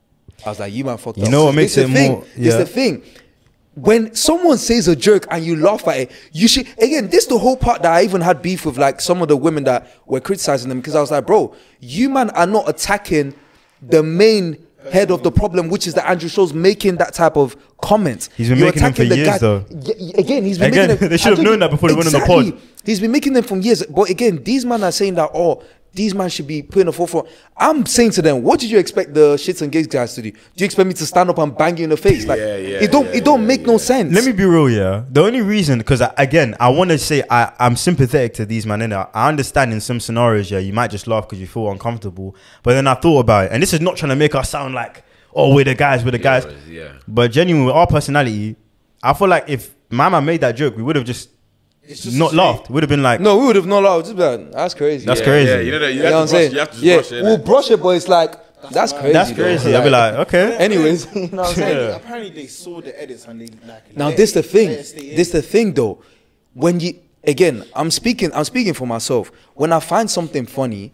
I was like, you man fucked You up. know what This makes the it thing. more- It's yeah. the thing. When someone says a joke and you laugh at it, you should, again, this is the whole part that I even had beef with like some of the women that were criticizing them, because I was like, bro, you man are not attacking the main head of the problem, which is that Andrew Schultz making that type of comment. He's been You're making them for attacking the years, guy- though. Y- Again, he's been Again, making them. they should have I known don't- that before they went on the Exactly. pod. He's been making them from years. But again, these men are saying that, oh, these men should be put in the forefront. I'm saying to them, what did you expect the shits and gigs guys to do? Do you expect me to stand up and bang you in the face? Like, Yeah, yeah, it don't, yeah, it don't yeah, make no yeah. sense. Let me be real, yeah. The only reason, because again, I want to say I, I'm sympathetic to these man. Innit? I understand in some scenarios, yeah, you might just laugh because you feel uncomfortable. But then I thought about it, and this is not trying to make us sound like, oh, we're the guys, we're the guys. Yeah. But genuinely, with our personality, I feel like if Mama made that joke, we would have just, just not a laughed. Would have been like, No, we would have not allowed. Just be like, that's crazy. That's Yeah, crazy. Yeah, you know that. You, You have know what I'm to brush, saying? you have to Yeah, brush it. we'll innit? brush it, but it's like, that's crazy. that's though. crazy. I'll be like, okay. Anyways, you know what I'm saying? Apparently, apparently they saw the edits and they like. Now let this the it- thing. let it stay in. This the thing though. When you again, I'm speaking. I'm speaking for myself. When I find something funny,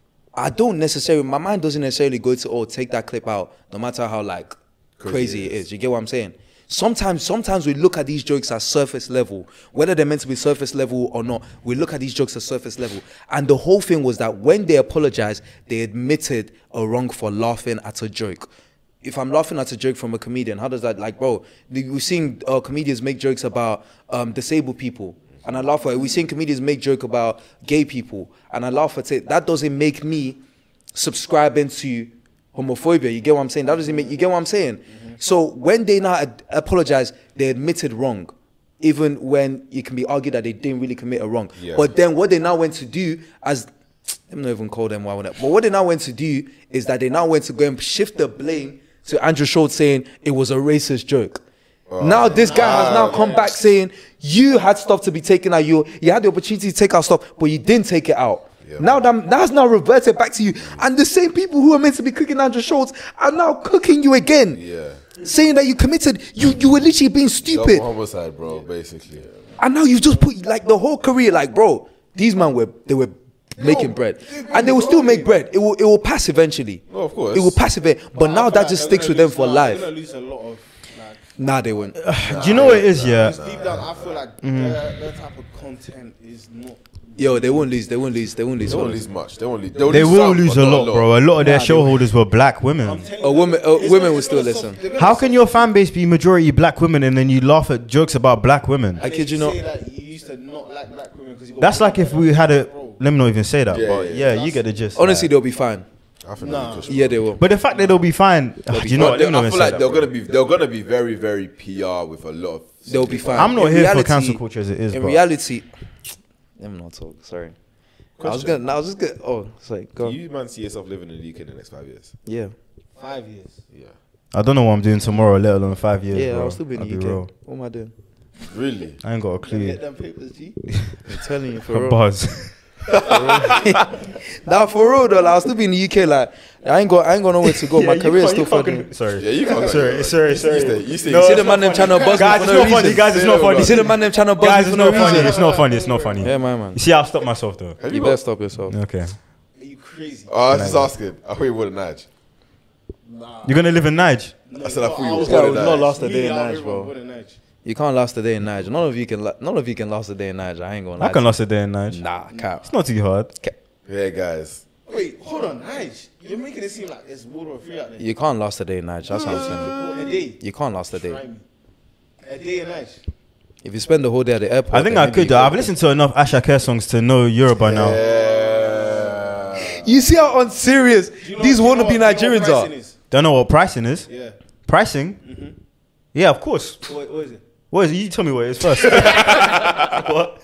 I don't necessarily. My mind doesn't necessarily go to oh take that clip out, no matter how like crazy, it it is. You get what I'm saying? Sometimes, sometimes we look at these jokes at surface level, whether they're meant to be surface level or not. We look at these jokes at surface level, and the whole thing was that when they apologized, they admitted a wrong for laughing at a joke. If I'm laughing at a joke from a comedian, how does that, like, bro, we've seen uh, comedians make jokes about um, disabled people, and I laugh at it. We've seen comedians make joke about gay people, and I laugh at it. That doesn't make me subscribing to homophobia. You get what I'm saying? That doesn't make, you get what I'm saying? Mm-hmm. So when they now ad- apologize, they admitted wrong, even when it can be argued that they didn't really commit a wrong. Yeah. But then what they now went to do as, I'm not even call them why would I- but what they now went to do is that they now went to go and shift the blame to Andrew Schultz, saying it was a racist joke. Now this guy has now come back saying you had stuff to be taken out. You you had the opportunity to take out stuff, but you didn't take it out. Yeah. Now that that's now reverted back to you, and the same people who are meant to be cooking Andrew Schultz are now cooking you again. Yeah. Saying that you committed, you you were literally being stupid, Double homicide, bro. Basically. and now you've just put like the whole career, like bro, these men were they were making bread, and they will still make bread. It will it will pass eventually. Oh, of course. It will pass eventually, but I now feel that like just they're sticks gonna with them lose- for nah, life. They're gonna lose a lot of like Nah, they wouldn't. Do you know what it is? Yeah. Because deep down, I feel like their, their type of content is not. Yo, they won't lose. They won't lose. They won't lose. They won't Honestly. lose much. They won't lose. They'll They lose will some, lose but a not lot, bro. A lot of their Nah, show they- holders were black women. I'm telling A you, woman, uh, it's women gonna- will it's still gonna listen. stop- they're gonna How stop- can your fan base be majority black women and then you laugh at jokes about black women? I They kid you not. say that you used to not like black women 'cause you got That's like if we had a. Bro. Let me not even say that, Yeah, but yeah, yeah, you get the gist. Honestly, like. they'll be fine. I think Nah. they'll be good. Yeah, they will. But the fact that they'll be fine. They'll Do be you know fine. what? Let me not I even feel say like that, they're bro. gonna be they're gonna be very very P R with a lot of. They'll be fine. I'm not In here reality- for cancel culture as it is, In but reality, let me not talk. Sorry. I was Question. gonna. I was just gonna. Oh, sorry. Go. Do you man see yourself living in the U K in the next five years? Yeah. Five years. Yeah. I don't know what I'm doing tomorrow, let alone five years. Yeah, bro. I'll still be in I'll the U K. real. What am I doing? Really? I ain't got a clue. Get them papers, G. I'm telling you for A real. buzz. Nah, for real though. Like, I'll still be in the U K. Like, I ain't got. I ain't got nowhere to go. My career's still fucking. Sorry. Yeah, you can't. Sorry, sorry, sorry. You stay. You stay. No, You see it's the man them trying to buzz Guys, me it's for no not funny. reason. Guys, it's not Say no, funny. You see the man them trying to buzz Guys, me it's for no not funny. reason. It's not funny. It's not funny. Yeah, my man. You see, I'll stop myself though. Have You got- better stop yourself. Okay. Are you crazy? Oh, I was just asking. I thought you would have nudged. You're gonna live in Nige? I said I thought you I would was guy have would not last a day in Nige, bro. What a Nige. You can't last a day in Niger. None of you can. La- none of you can last a day in Niger. I ain't gonna lie. I can to last a day in Nige. you. Nah, cap. It's not too hard. Yeah, guys. Wait, hold on, Nige. You're making it seem like it's World War Three out there. You can't last a day in Niger. That's what I'm saying. A day. You can't last a Try day. me. A day in Nige. If you spend the whole day at the airport, I think then I maybe could. you Though. I've listened to enough Asha Kerr songs to know Europe by now. Yeah. You see how unserious Do you know- these do you know wannabe what- do you know what Nigerians are. pricing is? Don't know what pricing is. Yeah. Pricing? Yeah, of course. What, what is it? What is it? You tell me what it is first. What?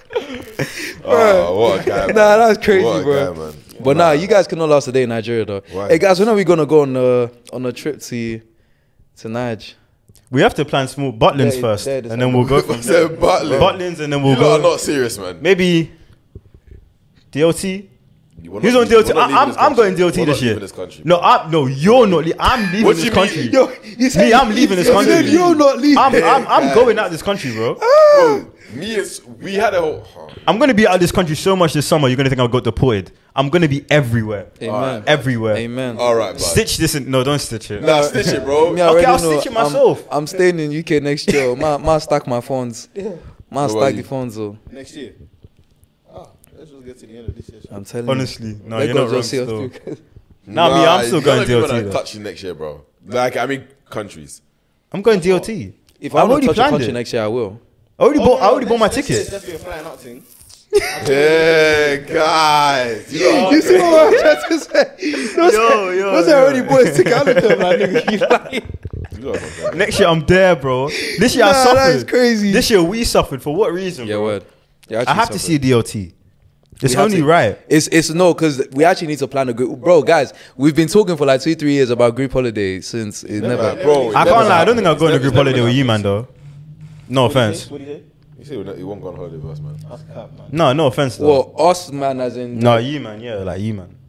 Oh, what a guy. Man. Nah, that's crazy, what a bro. Guy, man. But nah, you guys cannot last a day in Nigeria though. Why? Hey guys, when are we gonna go on a on a trip to to Niger? We have to plan small Butlins Yeah, first, yeah, and then we'll go from What's there. that, Butlin? Butlins, and then You we'll lot are go. not serious, man. Maybe D L T. We're Who's not on D L T? leaving- we're not I- leaving I'm this I'm country. going D L T We're this not year. leaving this country. No, I'm no. You're not. Le- I'm leaving What this do you mean? country. Yo, you Me, I'm leaving this you country. said you're not leaving. I'm I'm, I'm going out this country, bro. Bro, me and we had a whole. Oh, I'm gonna be out of this country so much this summer. You're gonna think I got deported. I'm gonna be everywhere, Amen. everywhere. Amen. all right, bud. Stitch this in. No, don't stitch it. Nah, stitch it, bro. Me, I Okay, already I'll know stitch it I'm- myself. I'm, staying in U K next year. Ma, ma stack my funds. Ma Where stack are the you? funds. Oh, Next year. Ah, let's just get to the end of this year. I'm telling you. Honestly, no, Let you're God not wrong. just see us Still. through. Nah, me, I'm still none going of you D L T. gonna though. touch you next year, bro. Like, I mean, countries. I'm going D L T. If I've I want already to touch a planned country it. next year, I will. I already bought. I already bought my Next- next year ticket. It's definitely a flying out thing. Yeah, guys. You know, You see what I'm trying to say? Yo, yo, What's yo. already boys ticket? I look at him like, nigga, you lying. you know what I'm Next year I'm there, bro. This year I Nah, suffered. that is crazy. This year we suffered for what reason? Yeah, bro? word. Yeah, I have to see D L T. It's We have only to- right. It's it's no, because we actually need to plan a group. Bro, guys, we've been talking for like two, three years about group holiday since it never. Like, bro, I it can't never lie. I don't think I'll happens. go on a It's group never- holiday it's with you, never man. Though. No offense. What do you say? You say you won't go on holiday with us, man. That's cap, man. No, no offense. Though. Well, us man, as in No, you man. Yeah, like you man.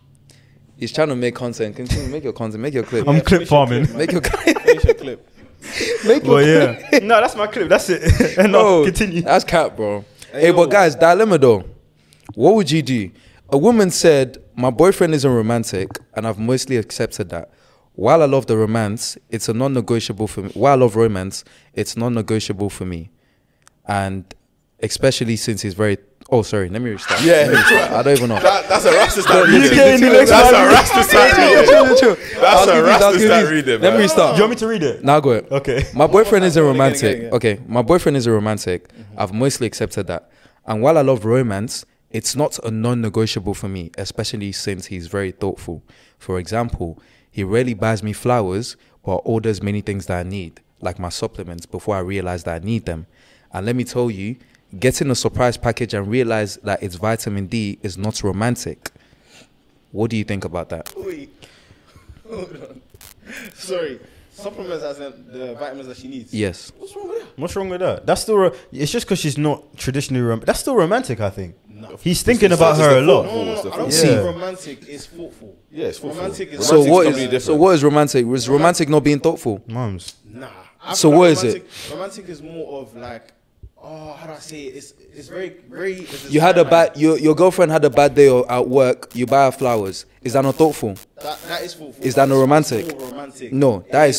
he's trying to make content. Continue, make your content, make your clip. I'm clip finish your farming. clip, Make your clip. Finish your clip. Make your Well, clip. yeah. No, that's my clip. That's it. no, Bro, continue. That's cap, bro. Hey, Hey, yo. but guys, dilemma though. What would you do? A woman said, "My boyfriend isn't romantic, and I've mostly accepted that. While I love the romance, it's a non-negotiable for me. While I love romance, it's non-negotiable for me, and especially since he's very." Oh, sorry. Let me restart. Yeah, Let me restart. I don't even know. That, that's a Rasta style You reading. getting the next That's one. a Rasta style Chill, reading. chill, chill. That's I'll a give these, I'll Rasta give style these. reading, Let me man. restart. Do you want me to read it? Now go ahead. Okay. My boyfriend is a Get it, get it, romantic. get it. Okay, my boyfriend is a romantic. I've mostly accepted that. And while I love romance, it's not a non-negotiable for me, especially since he's very thoughtful. For example, he rarely buys me flowers, but orders many things that I need, like my supplements, before I realize that I need them. And let me tell you, getting a surprise package and realize that it's vitamin D is not romantic. What do you think about that? Wait. Hold on. Sorry. Supplements as in the vitamins that she needs. Yes. What's wrong with that? What's wrong with that? That's still. Ro- it's just because she's not traditionally. Rom- that's still romantic, I think. No. He's thinking It's about just her the a lot. thought. No, no, What's no. the I don't thought? think Yeah. romantic is thoughtful. Yeah, it's thoughtful. Romantic is- So Romantic's what completely is different. so what is romantic? Was romantic not being thoughtful? Mums. Nah. I So feel what like is it? romantic- Romantic is more of like, oh, how do I say it? It's it's very very. It's You had a timeline. bad your your girlfriend had a bad day or at work. You buy her flowers. Is that not thoughtful? That, that is thoughtful. Is that not It's romantic? more romantic. No, It that is more that, romantic.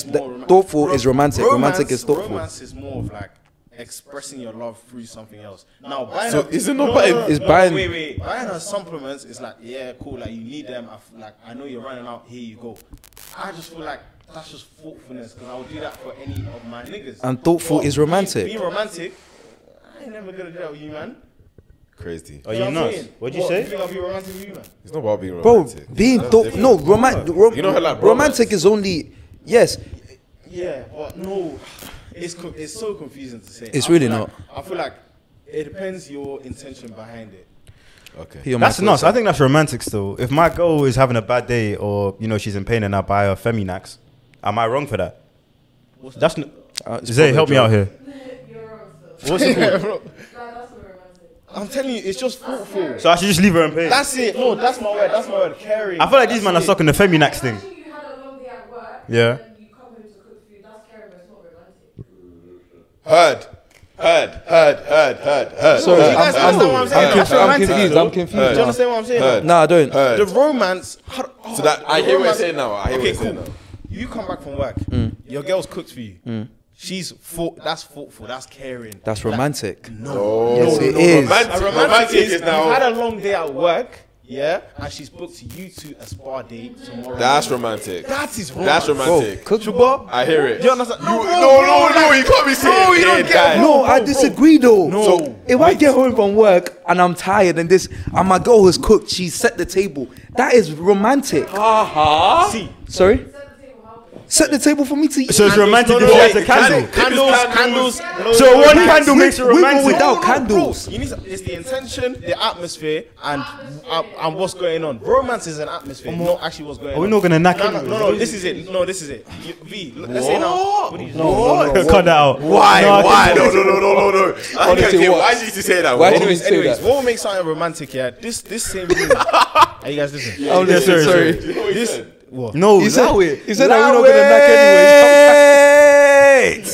thoughtful is romantic. Romantic is thoughtful. Romance is more of like expressing your love through something else. Now, buying So her, is it not no, buying- No, no, Is no, buying- Wait, wait. Buying her supplements is like, yeah, cool. Like you need them. I f- like I know you're running out. Here you go. I just feel like that's just thoughtfulness because I would do that for any of my niggas. And thoughtful But is romantic. Being, being romantic, I ain't never gonna do that with you, man. Crazy. Are You you know what I'm nuts? saying? What'd you What, say? You think I'll be romantic with you, man? It's not about being Bro, romantic. being That's though different. no romantic. Rom- You know how like romantic bromance. is only yes. Yeah, but no, it's co- it's so confusing to say. It's I really feel not. like- I feel like it depends your intention behind it. Okay. You're That's my nuts. person. I think that's romantic still. If my girl is having a bad day or, you know, she's in pain and I buy her Feminax, am I wrong for that? What's that? That's n- Uh, it's Zay, probably help a me out joke. here. You're wrong still. What's it called? Yeah, bro. Like, that's not romantic. I'm telling you, it's just thoughtful. So I should just leave her in pain. That's it. No, that's my word. That's my word. Caring. I feel like these That's men are it. stuck in the Feminax thing. Imagine you had a long day at work. Yeah. And then you come home to cook food. That's caring, but it's not romantic. Heard. Heard. Heard. Heard. Heard. Heard. Sorry, You I'm, guys I'm, understand what I'm saying? I'm, That's conf- I'm romantic, confused. though. I'm Do confused. you now. understand what I'm saying? Heard. No, I don't. Heard. The romance. how- oh, So that I the hear what you're romance- saying now. I hear Okay, what you're saying cool. now. You come back from work. Mm. Your girl's cooked for you. She's thought. That's thoughtful. That's caring. That's Like, romantic. No. Yes, no, it no, is. Romantic, A romantic, romantic is is now. you've had a long day at work, yeah, and she's booked you two a spa date tomorrow. That's romantic. That is romance. That's Bro, romantic. cook Shubo, I hear it. do you understand? You, no, no, no, you can't be saying you don't it, get guy. it. No, bro, I bro. disagree though. No. So if I get home from work and I'm tired and this and my girl has cooked, she set the table. That is romantic. See, Sorry? Set the table Set the table how? for me to eat. So it's Candles, romantic no, if no, she has wait, a candle. candles, candles. no, So no, one no, candle with- makes it with or romantic. without Bro, candles. You need to, it's the intention, the atmosphere, and uh, and what's going on. Romance is an atmosphere, not actually what's going Are on. we not gonna knack no, no, it? no, no, this is it. No, this is it. You, V, look, let's say now. What do you Cut that out. Why? No, I Why? think- No, no, no, no, no, no. I Honestly, can't get what? why did you say that? Why bro? do you Anyways, say anyways, that? what will make something romantic? Yeah, this this same room. Are you guys listening? I'm Yeah, listening, sorry, sorry. sorry. This what? No, He said, allow it. he said that we're Allow not gonna knack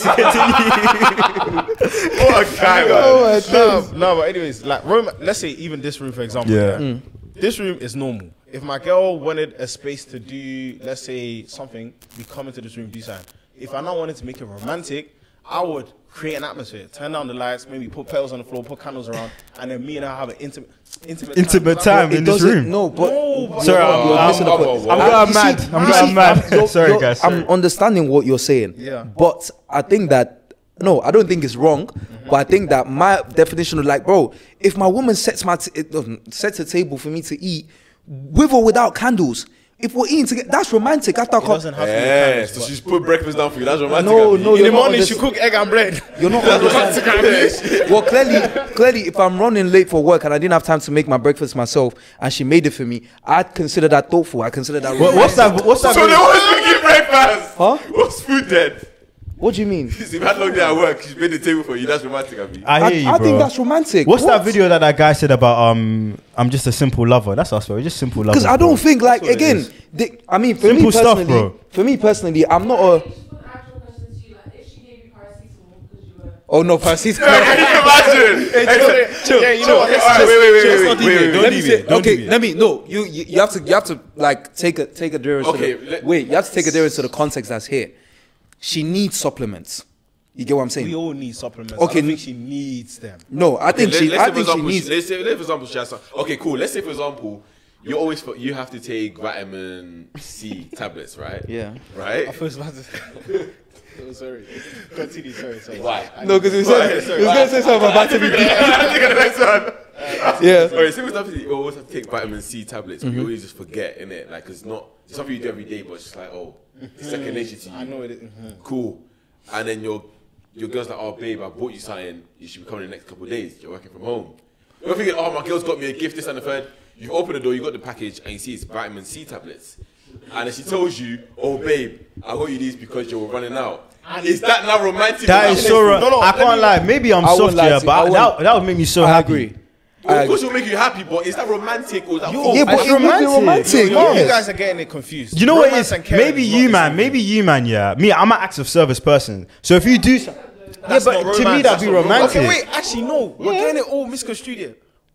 What a guy, man. no, no, but anyways, like Rome, let's say even this room, for example. Yeah. Yeah. This room is normal. If my girl wanted a space to do, let's say something, we come into this room, do something. If I now wanted to make it romantic, I would create an atmosphere, turn down the lights, maybe put petals on the floor, put candles around, and then me and her have an intimate, intimate, Intimate time It in this doesn't- room. No, but No, but Sorry, no, I'm- you're I'm- missing the I'm- point. I'm- I'm Uh, going you mad. see, I'm you going see, mad. you're- Sorry, you're- guys, sorry. I'm understanding what you're saying. Yeah. But I think that no, I don't think it's wrong. But I think that my definition of like, bro, if my woman sets my t- it, um, sets a table for me to eat, with or without candles, if we're eating together, that's romantic. After I It come, doesn't have to be Yeah, candles, so but- she's put breakfast down for you. That's romantic. No, Abby. no, In you're the not morning, underst- she cook egg and bread. You're not understanding. Well, clearly, clearly, if I'm running late for work and I didn't have time to make my breakfast myself, and she made it for me, I'd consider that thoughtful. I consider that. What- What's that? What's that? So they always making breakfast. Huh? What's food then? What do you mean? If you had long day at work, she's made the table for you. That's romantic, Abby. I I, hear you, I bro. think that's romantic. What's What? that video that that guy said about um I'm just a simple lover? That's us, bro. We're just simple lovers. Because I don't bro. think like what it again. is. The, I mean, for Simple me stuff, personally, bro. for me personally, I'm not a. Okay, just one actual question to you. Like, if she gave you paracetamol because you were. Oh no, paracetamol. Can you imagine? Hey, chill, yeah, you know what? chill. Let's All right, just- wait, wait, wait, let's wait, not wait, deviate. wait, Don't Let me deviate. say, Don't okay, deviate. let me no. You, you you have to you have to like take a take a adherence. Okay, to the, let- wait, you have to take adherence to the context that's here. She needs supplements. You get what I'm saying? We all need supplements. Okay, I don't think she needs them. No, I think Let- she. let's I say for think she example, needs. Let's say, let's say for example, she has some. Okay, cool. Let's say for example, you always fo- you have to take vitamin C tablets, right? Yeah. Right. I was about to. Oh, sorry. Continue. Sorry. Sorry. Why? No, because he was, Why? saying- he was going to say something about vitamin D. Think of the next one. Yeah. Alright, so with something you always have to take vitamin C tablets, but you always just forget, innit? Like, it's not it's something you do every day, but it's just like, oh, it's second nature to you. I know it. mhm. Cool. And then your your girl's like, oh babe, I bought you something. You should be coming in the next couple of days. You're working from home. You're thinking, oh, my girl's got me a gift, this and the third. You open the door, you got the package, and you see it's vitamin C tablets. And then she tells you, oh babe, I got you these because you were running out. Is that now romantic? That is so wrong. No, no, I let can't me- lie. Maybe I'm I won't soft lie here, to you. I but won't- that, that would make me so I happy. agree. Well, I of course agree. it'll make you happy, but is that romantic or is that You- false? Yeah, but That's it would be romantic. romantic. No, you yes. guys are getting it confused. You know what it Romance is? and caring Maybe is not you, the man. same Maybe you, man. Yeah, me. I'm an acts of service person. So if you do, so- yeah, That's but not to me romance, that'd be that's not romance. romantic. Okay, wait. Actually, no. We're getting it all misconstrued here.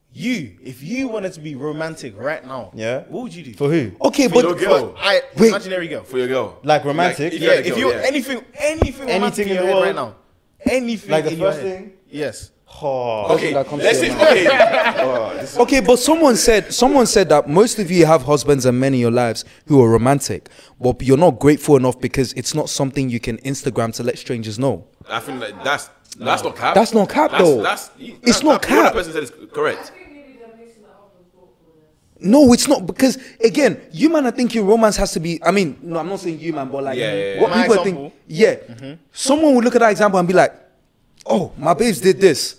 You, if you wanted to be romantic right now, Yeah. what would you do? For who? Okay, For but your girl. For- I, Wait. imaginary girl. For your girl. Like romantic? Like, Yeah, had a if girl, you yeah. anything, anything romantic Anything in in your the head right world? now, anything Like the in your first head. thing? Yes. Oh. Okay, that comes let's to say, your okay. Oh, this is- Okay, but someone said someone said that most of you have husbands and men in your lives who are romantic, but you're not grateful enough because it's not something you can Instagram to let strangers know. I think that that's that's not cap. That's not cap, That's- though. That's, It's that's not What cap. the person said is I correct. think maybe they're mixing that up with thoughtfulness. No, it's not because again, you man are thinking romance has to be. I mean, no, I'm not saying you man, but like Yeah, yeah, yeah. what My people example. think. Yeah, someone will look at that example and be like, "Oh, my babes did this."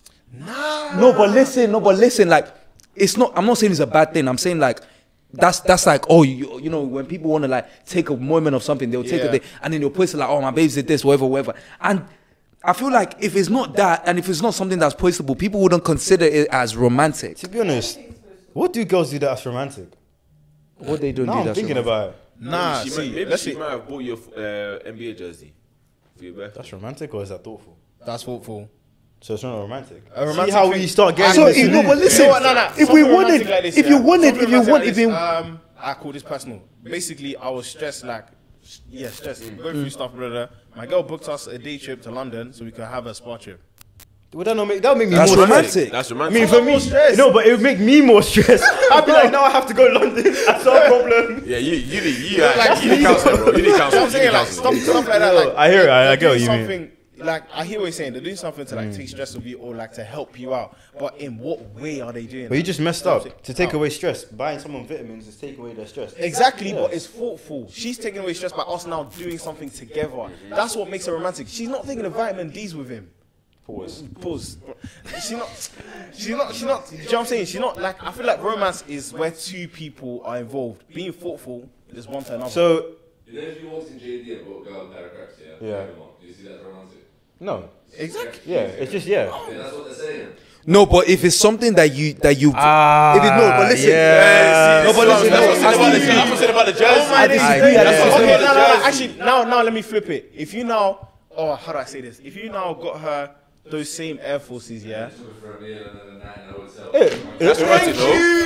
Nah. No, but listen, no, but listen, like it's not. I'm not saying it's a bad thing. I'm saying like. That's that's like oh you you know when people want to like take a moment of something they'll take Yeah. a day and then they'll post it like oh my babes did this whatever whatever and I feel like if it's not that and if it's not something that's postable people wouldn't consider it as romantic. To be honest, what do girls do that's romantic? What they don't Now do I'm that's thinking romantic. about it. Nah. She See, might, maybe let's she see. might have bought your uh, N B A jersey for your birthday. That's romantic or is that thoughtful? That's thoughtful. So it's not romantic. A romantic See how thing- we start getting So this if, in no, it? but listen, You know what? No, no. if we Something wanted, romantic like this, if you yeah. wanted, Something if you romantic want, like if you, this, um, I call this personal. Basically, I was stressed, like, sh- yeah, stressed, Mm. going through stuff, blah, blah, blah. My girl booked us a day trip to London so we could have a spa trip. Would that not make that would make me That's more romantic. stressed? That's I romantic. mean, for me, more stressed. no, but it would make me more stressed. I'd be like, now I have to go to London. That's no problem. yeah, you you need you, like, like, you need counseling, bro. You need You know counseling. what I'm saying? You need Like, stuff, counseling. stuff like that. Like, I hear it, I- I they're get what doing you mean. something, like, I hear what you're saying. They're doing something to, like, take stress off you or, like, to help you out. But in what way are they doing But you that? just messed You know what I'm up. saying? To take How? away stress, buying someone vitamins is taking away their stress. Exactly, Yeah. but it's thoughtful. She's taking away stress by us now doing something together. That's what makes her romantic. She's not taking the vitamin D's with him. Pause. Pause. She's not. She's not. She's not. Do you know what I'm saying? She's not like. I feel like romance is where two people are involved. Being thoughtful is one to another. So You know, if you walked in J D and bought a girl Derek Rex, yeah? Yeah. Come on, do you see that as romantic? no, exactly. yeah, it's just yeah. Yeah, that's what they're saying. no, but if it's something that you that you, Ah, if it no, but listen, yeah. no, but listen, That's no, what I said I about the- think that's what I said about the jersey. Oh my days. I Yeah, agree, that's that's what- what okay, I'm no, saying. no, no. Jersey. Actually, now, now let me flip it. If you now, oh, how do I say this? If you now got her those same Air Forces, yeah. For a meal and then a night in a hotel. That's romantic,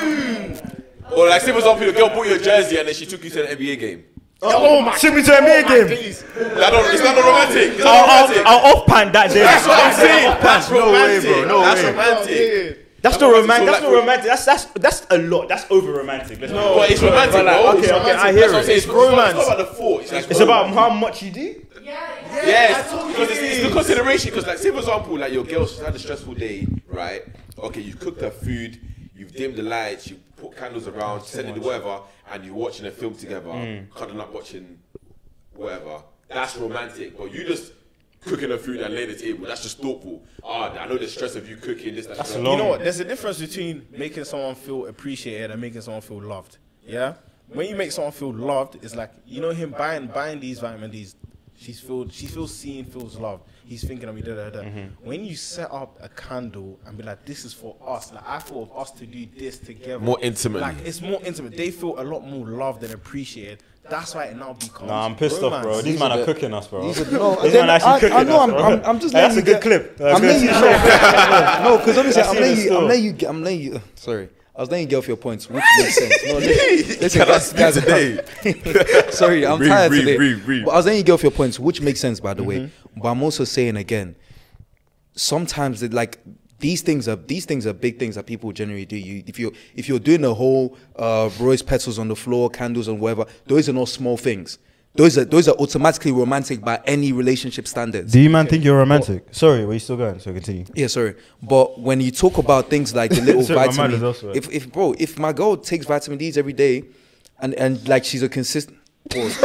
though. Or like, say for example, your girl bought you a jersey and then she took you to an N B A game. Oh my. Took me to a N B A game. days. That don't, it's not romantic. It's not I'll, romantic. I'll, I'll off pant that day. That's what I'm saying. That's No way, romantic. bro. No That's way. romantic. That's So not romantic. like- That's not romantic. That's that's that's a lot. That's over romantic. Let's No. But it's romantic, But like, bro. okay, It's okay, romantic. I hear That's what I'm it. saying. It's It's not- romance. It's not about the thought. It's, like It's about how much you do. Yeah, Yes, because it's, it's the consideration. Because, like, say for example, like your girl's had a stressful day, right? Okay, you cooked her food, you've dimmed the lights, you put candles around, scented the whatever, and you're watching a film together, cuddling up, watching whatever. That's romantic. But you just cooking her food and laying the table, that's just thoughtful. Ah, I know the stress of you cooking this. That's, That's that. a You long- know what? There's a difference between making someone feel appreciated and making someone feel loved. Yeah. When you make someone feel loved, it's like you know him buying buying these vitamin D's. She's feel she feels seen, feels loved. He's thinking of me. Da, da, da. When you set up a candle and be like, "This is for us," like I thought of us to do this together. More intimately. Like it's more intimate. They feel a lot more loved and appreciated. That's why it now becomes. Nah, I'm pissed off, bro. romance. These man are cooking us, bro. These are- no, These then man actually I- cooking I know, us, I'm- bro. I'm- I'm just Hey, letting That's a you good get- clip. I'm letting you know. No, because honestly, I've I'm seen letting this you. I'm still. letting you. get- I'm letting you. Sorry, I was letting you get off your points, which makes sense. No, listen, listen, Can I guys, speak guys, today? Sorry, I'm Breathe, tired breathe, today. breathe, breathe. But I was letting you get off your points, which makes sense, by the way. But I'm also saying again, sometimes it, like these things are these things are big things that people generally do. You if you if you're doing a whole uh, rose petals on the floor, candles and whatever, those are not small things. Those are those are automatically romantic by any relationship standards. Do you man think you're romantic? Sorry, were you still going? So continue. Yeah, sorry. But when you talk about things like the little Sorry, my mind vitamin, is elsewhere. if if bro, if my girl takes vitamin D's every day, and and like she's a consistent. Pause.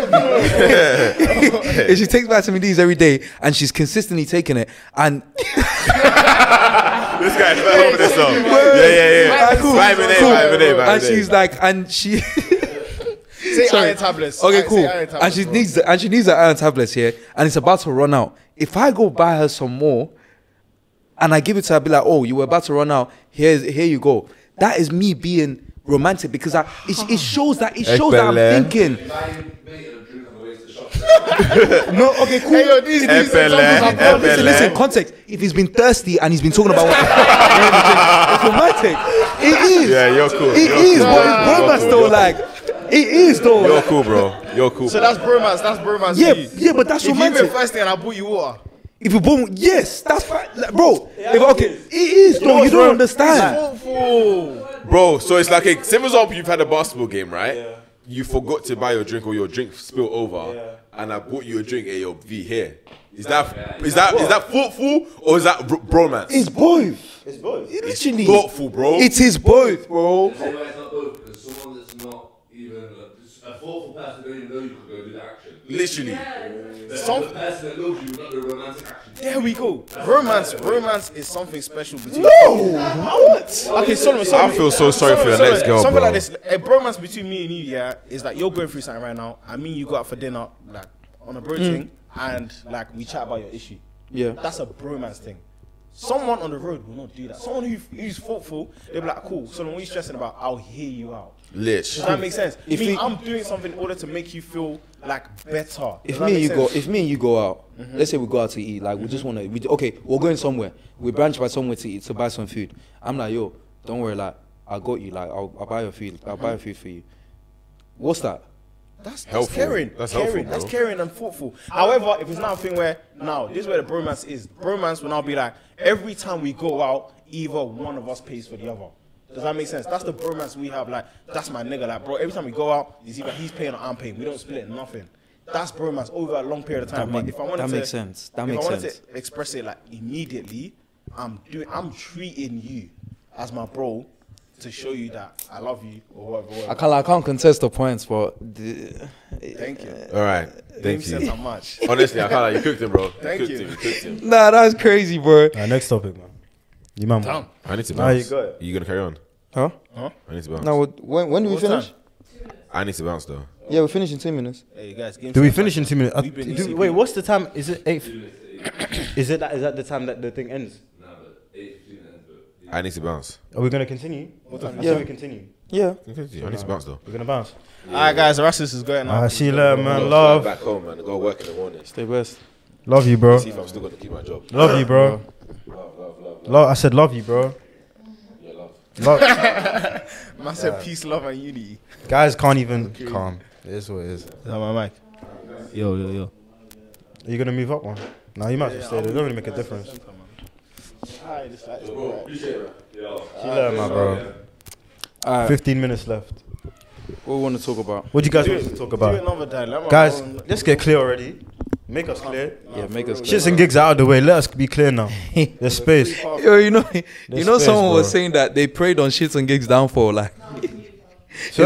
If she takes vitamin D's every day and she's consistently taking it, and This guy's right over this song. Yeah, yeah, yeah. Ah, cool, Vitamin A, cool. vitamin A, vitamin and A. she's like, and she. Say Sorry. iron tablets. Okay, Say cool. iron And tablets, she bro. needs the, and she needs the iron tablets here, and it's about to run out. If I go buy her some more, and I give it to her, be like, "Oh, you were about to run out. Here's here you go." That is me being romantic because I it, it shows that it shows that I'm Ekbele. thinking. If I made a drink on the way to the shop, No, okay, cool. Hey, yo, these- these F L A, examples are No, listen, listen, context. If he's been thirsty and he's been talking about what it's romantic. It is. Yeah, you're cool. It You're is, cool. but it's bromance though, like it is though. You're cool, bro. You're cool. So that's bromance. That's bromance. Yeah, for you. yeah, but that's If you romantic. been thirsty and I bought you water. If you boom, yes, that's fine, like, bro. If, okay, it is though. You what's don't wrong? understand. Awful. Bro, so it's like a same example. You've had a basketball game, right? You forgot to buy your drink or your drink spilled over, and I bought you a drink. Hey, yo, V here. Is that is that is that thoughtful or is that bro- bromance? It's both. It's both. It literally. thoughtful, bro. It is both, bro. Say why it's not both, because someone that's not even like, just a thoughtful person don't even know you could go do the action. Literally. The, Some- the person that loves you will not do romantic action. There we go. Romance, romance is something special between. What? Okay, Solomon. Solomon I feel so sorry for your Solomon, next girl, Something bro. like this. A bromance between me and you, yeah, is like you're going through something right now. I mean, you go out for dinner, like on a bro thing, and like we chat about your issue. Yeah. That's a bromance thing. Someone on the road will not do that. Someone who, who's thoughtful, they'll be like, cool, Solomon, what are you stressing about? I'll hear you out. Lit. Does that make sense? If If me, we- I'm doing something in order to make you feel like better. If Does that me and make you go, sense? if me and you go out, let's say we go out to eat, like we just want to, we okay, we're going somewhere. We branch by somewhere to eat to buy some food. I'm like, yo, don't worry, like I got you, like I'll, I'll buy your food, I'll buy your food for you. What's that? That's, that's Helpful. caring. That's caring. helpful, bro. That's caring and thoughtful. However, if it's not a thing where now this is where the bromance is. Bromance will now be like every time we go out, either one of us pays for the other. Does that make sense? That's the bromance we have. Like that's my nigga. Like bro, every time we go out, it's either he's paying or I'm paying. We don't split nothing. That's bromance over a long period of time. That but make- if I wanted that to, makes sense. That if makes I wanted sense. to express it like immediately, I'm doing. I'm treating you as my bro to show you that I love you or whatever. whatever. I can't, I can't contest the points, but the, Thank you. All right. Thank Thank you. you. How much? Honestly, I can't lie. You cooked him, bro. Thank cooked you. Him, you cooked him. nah, that's crazy, bro. Alright, next topic, man. You man. Damn. I need to Nah, you bounce. got it. You gonna carry on? Huh? I need to bounce. No, when when do we What finish? time? I need to bounce though. Yeah, we finish in two minutes. Hey guys, game Do we time. finish in two minutes? Uh, We've been do- E C P. wait, what's the time? Is it eight? Is it that? Is that the time that the thing ends? Nah, but eight fifteen ends, but I need to bounce. Are we gonna continue? What time? I Yeah. said we continue. Yeah. I need to bounce though. We're gonna bounce. Alright, guys, Erasmus is going I now. see you later, man. Go Love, back home, man. Go work in the morning. Stay blessed. love you, bro. See if I'm still gonna keep my job. Love you, bro. Love, love, love. Love. I said love you, bro. Yeah, love. Love. Man said peace, love, and unity. Guys can't even calm. It is what it is. Is that my mic? Yo, yo, yo. Are you gonna move up one? No, you might as well stay there. It don't really make a difference. Hi, this light is bro, bright. appreciate it. Yeah. See you later, my bro. Alright, Fifteen minutes left. what we want to talk about? What do you guys Do want it- to talk Do about? another dilemma. Guys, Um, let's get clear already. Make us clear. Yeah, make us Shits and gigs out of the way. Let us be clear now. There's space. Yo, you know, you There's know, space, someone was bro. saying that they prayed on shits and gigs downfall. Like, Sure.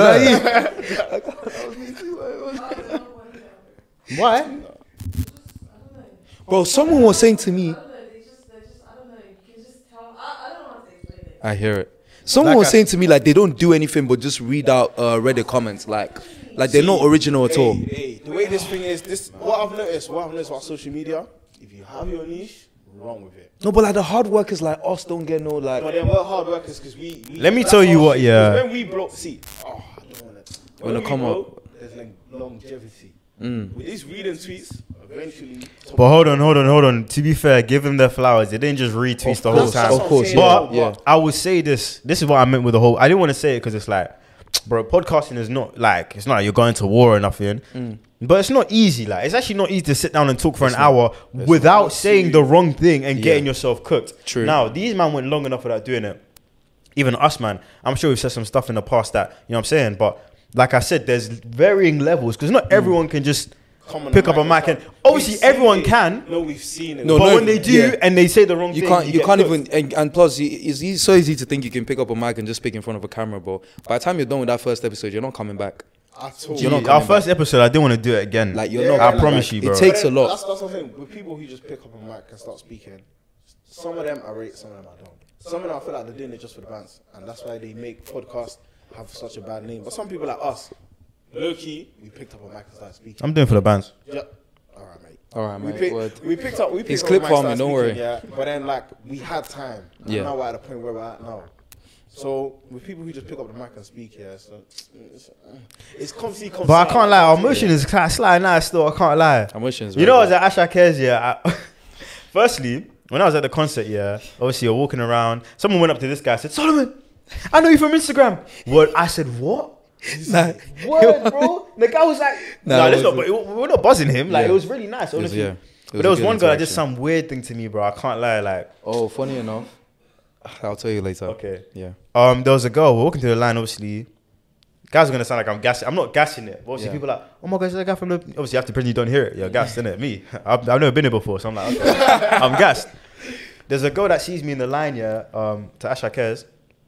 Why? bro, someone was saying to me, I don't know, they just, they just, I don't know, you can just tell. I, I don't know how to explain it. I hear it. Someone Like was I- saying to me like they don't do anything but just read out uh, Reddit comments, like, like they're not original at all. Hey, hey, the way this thing is, this what I've noticed, what I've noticed about social media, if you have your niche, run with it. No, but like the hard workers like us don't get no like. But then we're hard workers because we, we. Let me that's tell you our what, shit. yeah. 'Cause when we blow, see, oh, I don't want to. When they we come blow, up. there's like longevity. Mm. With these reading tweets, eventually. But hold on, hold on, hold on. To be fair, give them their flowers. They didn't just retweet the whole That's time. what Of course, I'm saying. yeah, But yeah. I would say this. This is what I meant with the whole. I didn't want to say it because it's like, bro, podcasting is not like it's not like you're going to war or nothing. Mm. But it's not easy. Like it's actually not easy to sit down and talk for an hour without saying the wrong thing and Yeah. getting yourself cooked. True. Now these man went long enough without doing it. Even us, man. I'm sure we've said some stuff in the past that you know what I'm saying. But like I said, there's varying levels because not everyone can just Come on pick the up a mic and stuff. obviously We've seen everyone it. can. No, we've seen it. No, But no, when they do yeah. and they say the wrong You thing, can't, you get can't cooked. even, and, and plus, it- it's, it's so easy to think you can pick up a mic and just speak in front of a camera, bro. By the time you're done with that first episode, you're not coming back. At all. You're not Our coming first episode, I didn't want to do it again. Like you're Yeah, not. I coming promise back. you, It bro. takes a But then lot. That's, that's the thing. With people who just pick up a mic and start speaking, some of them I rate, some of them I don't. Some of them I feel like they're doing it just for the bands, and that's why they make podcasts have such a bad name. But some people like us, low key, we picked up a mic and started speaking. I'm doing for the bands. Yeah. All right, mate. All right, We, mate. pick, word. we picked up. We picked It's up clip a mic, farming, started don't speaking, worry. Yeah, but then like we had time. And Yeah. Now we're at the point where we're at now. So with people who just pick up the mic and speak, yeah, so it's, it's constantly. But I can't lie, our emotion is kind of slightly nice still. I can't lie. Emotions. You know, I was at Asha Cares, yeah. I, firstly, when I was at the concert, yeah, obviously you're walking around. Someone went up to this guy and said, Solomon, I know you from Instagram. What? I said, what? Nah. What, bro? The guy was like, Nah, no, it that's not, was- but it, we're not buzzing him. Like, Yeah. it was really nice, It was- honestly. yeah. It But was there a was good one guy that did interaction. some weird thing to me, bro. I can't lie. Like, Oh, funny enough. I'll tell you later. okay. Yeah. Um, there was a girl, we're walking through the line, obviously. Guys are going to sound like I'm gassing. I'm not gassing it. But obviously, Yeah. people are like, oh my God, is that guy from the... Obviously, you have to pretend you don't hear it. You're gassed, innit? Me. I've, I've never been here before, so I'm like, okay. I'm gassed. There's a girl that sees me in the line, yeah, um, to Asha Cares.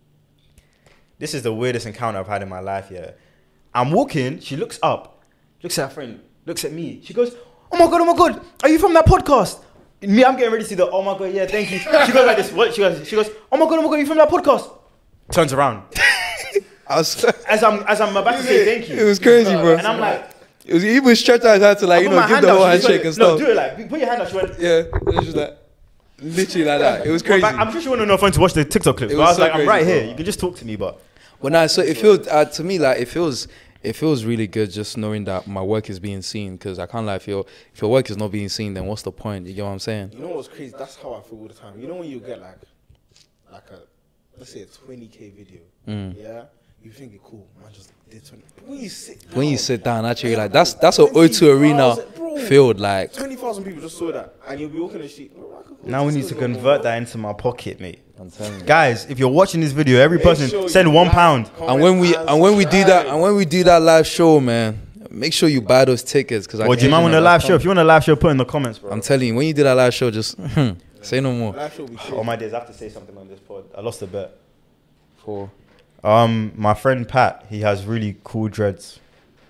This is the weirdest encounter I've had in my life, yeah. I'm walking, she looks up, looks at her friend, looks at me. She goes, oh my God, oh my God, are you from that podcast? Me, I'm getting ready to see the, oh my God, yeah, thank you. She goes like this, what? She goes, she goes, oh my God, oh my God, are you from that podcast? Turns around. I was, As I'm, as I'm about to say thank you. it was crazy, bro. And I'm like, It was, he even stretched out his hand to like, I you put know, my give hand the out, whole she just handshake went, and no, stuff. do it like, put your hand out. She went, Yeah, it was just like, literally like that. It was crazy. Well, I'm sure she went on her phone to watch the TikTok clips. It But I was was so like, I'm crazy, right bro. here. You can just talk to me, but Well, nah, so it feels uh, to me like it feels it feels really good just knowing that my work is being seen. Because I can't lie, if your if your work is not being seen, then what's the point? You get what I'm saying? You know what's crazy? That's how I feel all the time. You know when you get like, like a, let's say a twenty K video, Mm. yeah, you think it cool, man, just did twenty. But when you sit down, When you sit down, actually, like that's that's an O two arena field. Like, twenty thousand people just saw that, and you'll be walking the street. now we need to convert that into my pocket, mate. I'm telling you. Guys, if you're watching this video, every person send one pound. And when we and when we do that and when we do that live show, man, make sure you buy those tickets. Because Or do you mind on a live show? If you want a live show, put in the comments, bro. I'm telling you, when you do that live show, just say no more. Live show will be crazy. Oh my days, I have to say something on this pod. I lost a bet. For Um, my friend Pat, he has really cool dreads.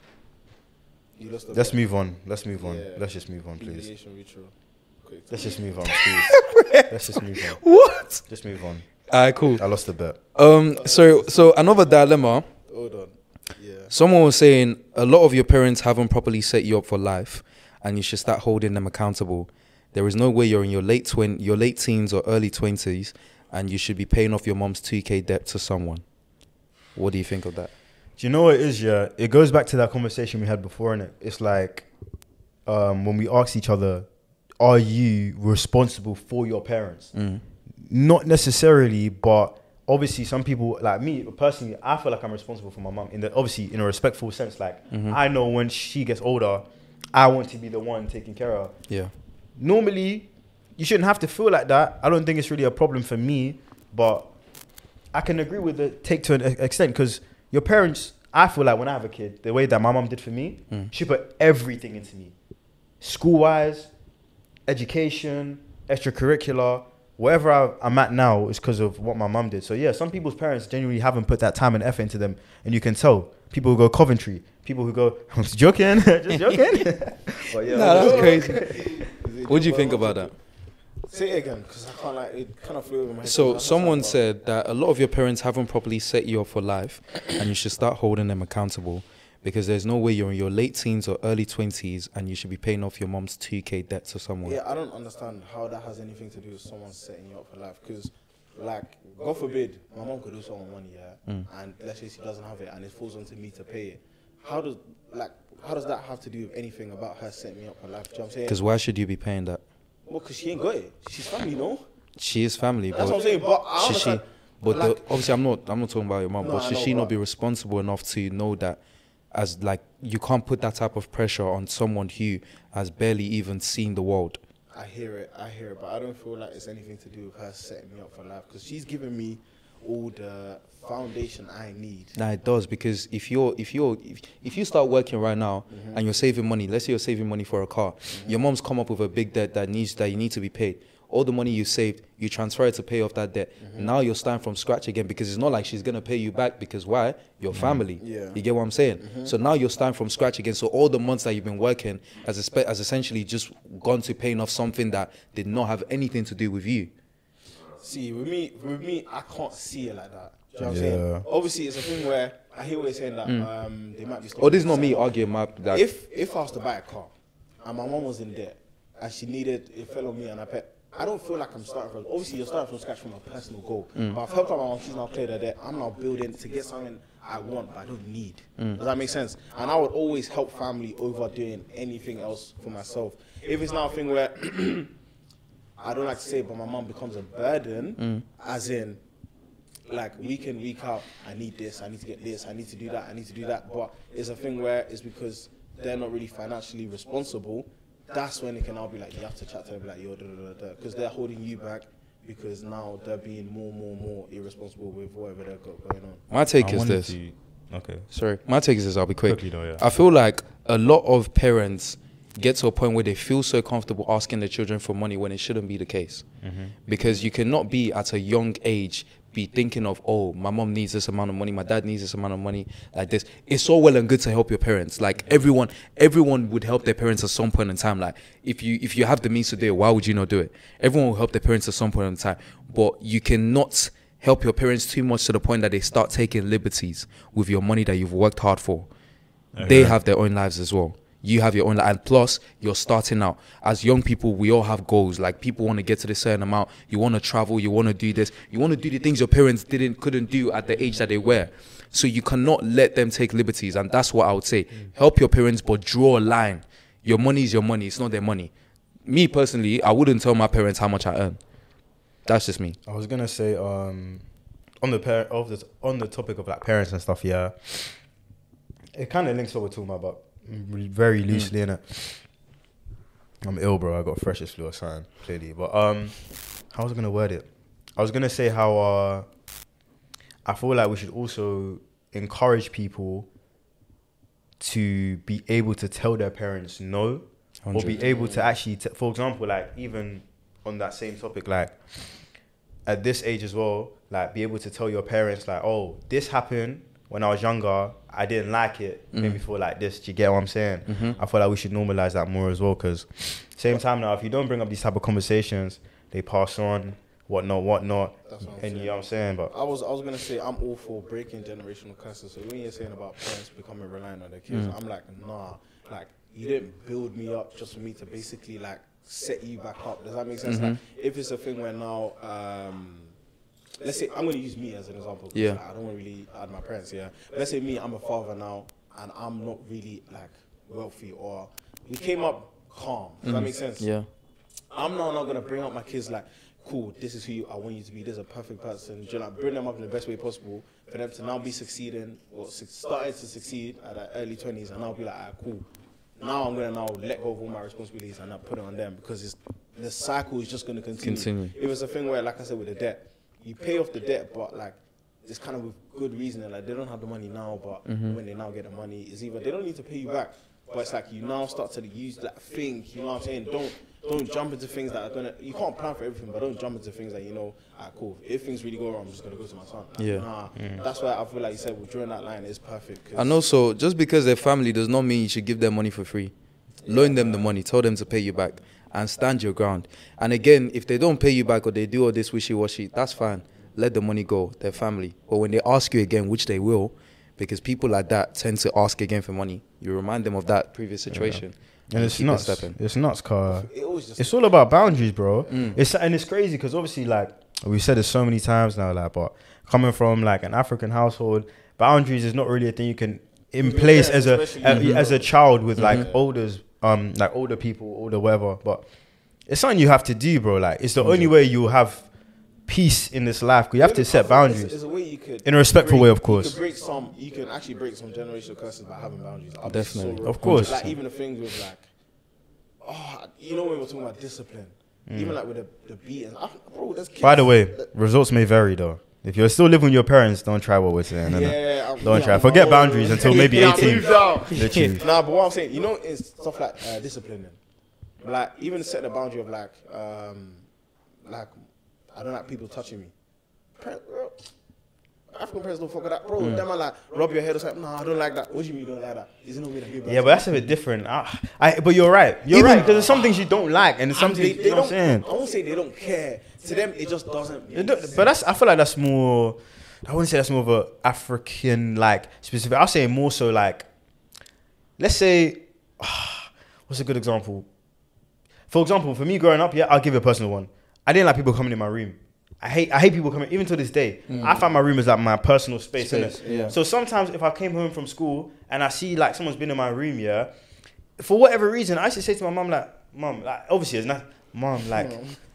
You lost the Let's bet. move on. Let's move on. Yeah. Let's just move on, please. Humiliation ritual. Quick. Let's just move on, please. Let's just move on. what? Just move on. Alright, cool. I lost the bet. Um, so so another dilemma. Hold on. Yeah. Someone was saying a lot of your parents haven't properly set you up for life, and you should start holding them accountable. There is no way you're in your late twin, your late teens or early twenties, and you should be paying off your mom's two K debt to someone. What do you think of that? Do you know what it is, yeah? It goes back to that conversation we had before, innit? It's like um, when we ask each other, are you responsible for your parents? Mm. Not necessarily, but obviously some people, like me personally, I feel like I'm responsible for my mum, in the, obviously in a respectful sense. Like, Mhm. I know when she gets older, I want to be the one taking care of her. Yeah. Normally, you shouldn't have to feel like that. I don't think it's really a problem for me, but I can agree with the take to an e- extent, because your parents, I feel like when I have a kid, the way that my mum did for me, Mm. she put everything into me. School-wise, education, extracurricular, wherever I, I'm at now is because of what my mum did. So yeah, some people's parents genuinely haven't put that time and effort into them, and you can tell. People who go Coventry, people who go, I'm just joking, just joking. But yeah, Nah, that's I'm crazy. Is it What do you just think one- about that? Say it again, because I can't like it. Kind of flew over my head. So That's someone what I'm said that a lot of your parents haven't properly set you up for life, and you should start holding them accountable, because there's no way you're in your late teens or early twenties, and you should be paying off your mom's two K debt to someone. Yeah, I don't understand how that has anything to do with someone setting you up for life. Because, like, God forbid, my mom could do someone money, yeah, Mm. and let's say she doesn't have it, and it falls onto me to pay it. How does like how does that have to do with anything about her setting me up for life? Do you know what I'm saying? Because why should you be paying that? Well, because she ain't got it. She's family, no. She is family, That's what I'm but saying. But I should she? understand. But like- the, obviously, I'm not. I'm not talking about your mom. No, but I should know, she not but- be responsible enough to know that, as like you can't put that type of pressure on someone who has barely even seen the world? I hear it, I hear it, but I don't feel like it's anything to do with her setting me up for life, because she's given me all the foundation I need. Nah, it does, because if you're if you're if, if you start working right now Mm-hmm. and you're saving money, let's say you're saving money for a car, your mom's come up with a big debt that needs that you need to be paid. All the money you saved, you transfer it to pay off that debt. Mm-hmm. Now you're starting from scratch again, because it's not like she's gonna pay you back, because why? Your family. Mm-hmm. Yeah. You get what I'm saying? So now you're starting from scratch again. So all the months that you've been working has espe- has essentially just gone to paying off something that did not have anything to do with you. See, with me, with me, I can't see it like that. Do you know what I'm Yeah. saying? Obviously, it's a thing where I hear what you're saying that um, they might be. Oh, this is not stepping me up. arguing my like If if I was to buy a car and my mom was in debt and she needed, it fell on me and I pay, I don't feel like I'm starting from. Obviously, you're starting from scratch from a personal goal. Mm. But I've helped out my mom. She's now cleared her debt. I'm now building to get something I want, but I don't need. Mm. Does that make sense? And I would always help family over doing anything else for myself. If it's now a thing where I don't like to say it, but my mom becomes a burden, Mm. as in, like week in, week out, I need this, I need to get this, I need to do that, I need to do that. But it's a thing where it's because they're not really financially responsible. That's when it can now be like, you have to chat to them, like, yo, da da da da, because they're holding you back because now they're being more, more, more irresponsible with whatever they've got going on. My take I is wanted this. to- okay. Sorry, my take is this. I'll be quick. Quickly though, yeah. I feel like a lot of parents get to a point where they feel so comfortable asking their children for money when it shouldn't be the case. Mm-hmm. Because you cannot be at a young age be thinking of, oh, my mom needs this amount of money, my dad needs this amount of money, like this. It's all well and good to help your parents. Like everyone, everyone would help their parents at some point in time. Like if you if you have the means to do it, why would you not do it? Everyone will help their parents at some point in time. But you cannot help your parents too much to the point that they start taking liberties with your money that you've worked hard for. They have their own lives as well. You have your own life. And plus, you're starting out. As young people, we all have goals. Like, people want to get to this certain amount. You want to travel. You want to do this. You want to do the things your parents didn't, couldn't do at the age that they were. So you cannot let them take liberties. And that's what I would say. Help your parents, but draw a line. Your money is your money. It's not their money. Me, personally, I wouldn't tell my parents how much I earn. That's just me. I was gonna say um, on the par- of this on the topic of like parents and stuff. Yeah, it kind of links what we're talking about, but very loosely, innit? I'm ill, bro. I got freshest flu or something, clearly. But um, how was I gonna word it? I was gonna say how uh, I feel like we should also encourage people to be able to tell their parents no, or be able to actually, t- for example, like even on that same topic, like at this age as well, like be able to tell your parents like, oh, this happened when I was younger, I didn't like it, made me feel like this. Do you get what I'm saying? Mm-hmm. I feel like we should normalize that more as well, because same time now, if you don't bring up these type of conversations, they pass on, whatnot, whatnot, That's what I'm and saying. you know what I'm saying? But I was I was gonna say I'm all for breaking generational curses. So when you're saying about parents becoming reliant on their kids, Mm. I'm like, nah, like you didn't build me up just for me to basically like set you back up. Does that make sense? Mhm. Like if it's a thing where now, um, let's say I'm gonna use me as an example. 'cause, Yeah. like, I don't want to really add my parents. Yeah. But let's say me, I'm a father now, and I'm not really like wealthy, or we came up calm. Does that make sense? Yeah. I'm now not gonna bring up my kids like, cool, this is who you, I want you to be. This is a perfect person. Do you know, like, bring them up in the best way possible for them to now be succeeding or su- starting to succeed at the early twenties, and I'll be like, ah, cool. Now I'm gonna now let go of all my responsibilities and not put it on them, because it's the cycle is just gonna continue. Continue. If it's a thing where, like I said, with the debt, you pay off the debt, but like it's kind of with good reason. Like they don't have the money now, but when they now get the money, it's either they don't need to pay you back, but it's like you now start to use that thing. You know what I'm saying? Don't don't jump into things that are gonna. You can't plan for everything, but don't jump into things that you know. Ah, cool. If things really go wrong, I'm just gonna go to my son. Like, Yeah. Nah, that's why I feel like you said, well, drawing that line is perfect. 'cause- And also, just because they're family does not mean you should give them money for free. Loan them the money, tell them to pay you back, and stand your ground. And again, if they don't pay you back or they do all this wishy-washy, that's fine. Let the money go, they're family. But when they ask you again, which they will, because people like that tend to ask again for money, you remind them of that previous situation. and it's keep it nuts. stepping. It's nuts, car. It always just It's all about boundaries, bro. Mm. It's and it's crazy because obviously, like we've said it so many times now, like, but coming from like an African household, boundaries is not really a thing you can in With your place parents, as a, especially, a as a child with like Mhm. olders, um, like older people, older whatever. But it's something you have to do, bro. Like it's the only way you'll have peace in this life. 'Cause you have to set It's, boundaries it's a way you could in a respectful break- way, of You course. could break some. You can actually break some generational curses by having boundaries. I'll be Definitely. so real. Of course. Like even the things with like, oh, you know when we're talking about discipline, even like with the the beatings, I, bro. There's kids Mm. By the way, that- results may vary though. If you're still living with your parents, don't try what we're saying. innit? yeah, I'm- Don't yeah, try. I'm Forget old. boundaries until maybe Yeah, I eighteen. moved out. Literally. Nah, but what I'm saying, you know, it's stuff like uh, disciplining. Like even setting a boundary of like, um, like I don't like people touching me. Parent, bro, African parents don't fuck with that, bro. Mm. Them are like rub your head or something. No, I don't like that. What do you mean you don't like that? Is it not really good? Yeah, but that's a bit different. I, I, but you're right. You're Even- right because there's some things you don't like, and there's some And they, things they you know what don't. I'm saying. I won't say they don't care. To them, it just doesn't. It Make don't- sense. But that's I feel like that's more. I wouldn't say that's more of a African like specific. I'll say more so like, let's say, what's a good example? For example, for me growing up, yeah, I'll give you a personal one. I didn't like people coming in my room. I hate I hate people coming, even to this day. Mm. I find my room is like my personal space, Space, innit? yeah. So sometimes if I came home from school and I see like someone's been in my room, yeah, for whatever reason, I used to say to my mum, like, mum, like, obviously it's not, mum, like,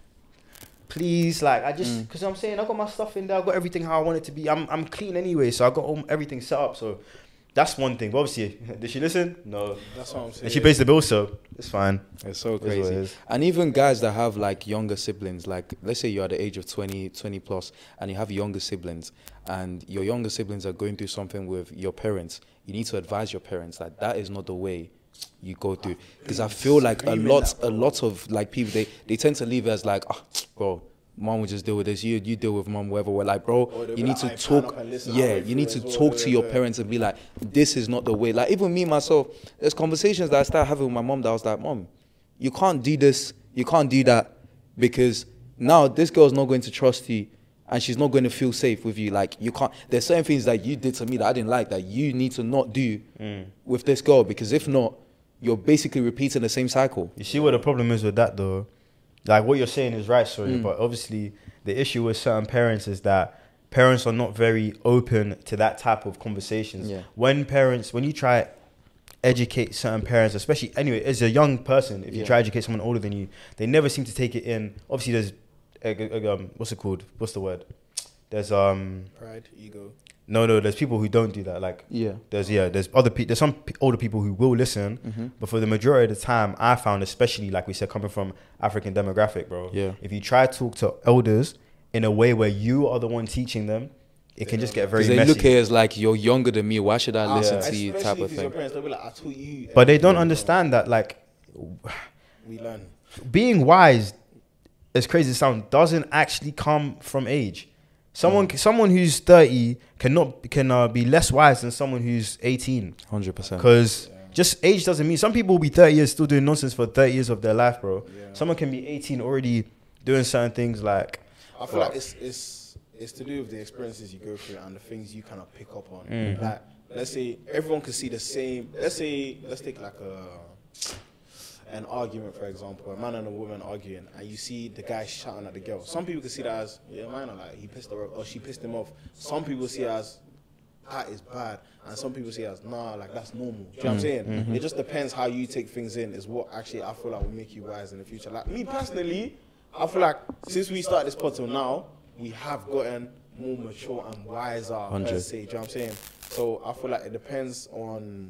please, like, I just, because I'm saying I got my stuff in there, I got everything how I want it to be. I'm I'm clean anyway, so I got all, everything set up. So that's one thing. But obviously, did she listen? No. That's what I'm saying. And she pays the bill, so it's fine. It's so It is what crazy. it is. And even guys that have like younger siblings, like let's say you're at the age of twenty, twenty plus, and you have younger siblings, and your younger siblings are going through something with your parents, you need to advise your parents that that is not the way you go through. Because I feel like a lot, a lot of like people, they, they tend to leave it as like, ah, bro, mom will just deal with this. You you deal with mom, whatever. We're like, bro, Or they'll you be need like, to "I pan talk. up and listen Yeah, halfway you need through to as talk well, to yeah, your yeah. parents and be like, this is not the way. Like even me myself, there's conversations that I started having with my mom that I was like, mom, you can't do this, you can't do that, because now this girl's not going to trust you and she's not going to feel safe with you. Like you can't, there's certain things that you did to me that I didn't like that you need to not do with this girl, because if not, you're basically repeating the same cycle. You see what the problem is with that though? Like what you're saying is right, sorry, Mm. but obviously the issue with certain parents is that parents are not very open to that type of conversations. Yeah. When parents, when you try educate certain parents, especially anyway, as a young person, if you Yeah. try to educate someone older than you, they never seem to take it in. Obviously, there's uh, uh, um, what's it called? What's the word? There's um Pride, ego. no no. There's people who don't do that. Like Yeah. there's yeah. There's other people. There's some p- older people who will listen, Mm-hmm. but for the majority of the time, I found, especially like we said, coming from African demographic, bro. Yeah. If you try to talk to elders in a way where you are the one teaching them, it can just get very Because they messy. look at it as like, you're younger than me, why should I Ah, listen yeah. to you especially type if of it's your thing. parents, they'll be like, I taught you. but they don't everything, understand that like We learn. being wise, as crazy as it sounds, doesn't actually come from age. Someone, Mm. someone who's thirty cannot can uh, be less wise than someone who's eighteen. one hundred percent. Because just age doesn't mean, some people will be thirty years still doing nonsense for thirty years of their life, bro. Yeah. Someone can be eighteen already doing certain things like, I feel like it's it's it's to do with the experiences you go through and the things you kind of pick up on. Mm. Like, let's say everyone can see the same. Let's say let's take like a an argument, for example, a man and a woman arguing, and you see the guy shouting at the girl. Some people can see that as, yeah, man, like he pissed her off or she pissed him off. Some people see it as, that is bad, and some people see it as, nah, like that's normal. Do you know what I'm saying? It just depends how you take things in. Is what actually I feel like will make you wise in the future. Like me personally, I feel like since we started this pod till now, we have gotten more mature and wiser. one hundred. Per se, do you know what I'm saying? So I feel like it depends on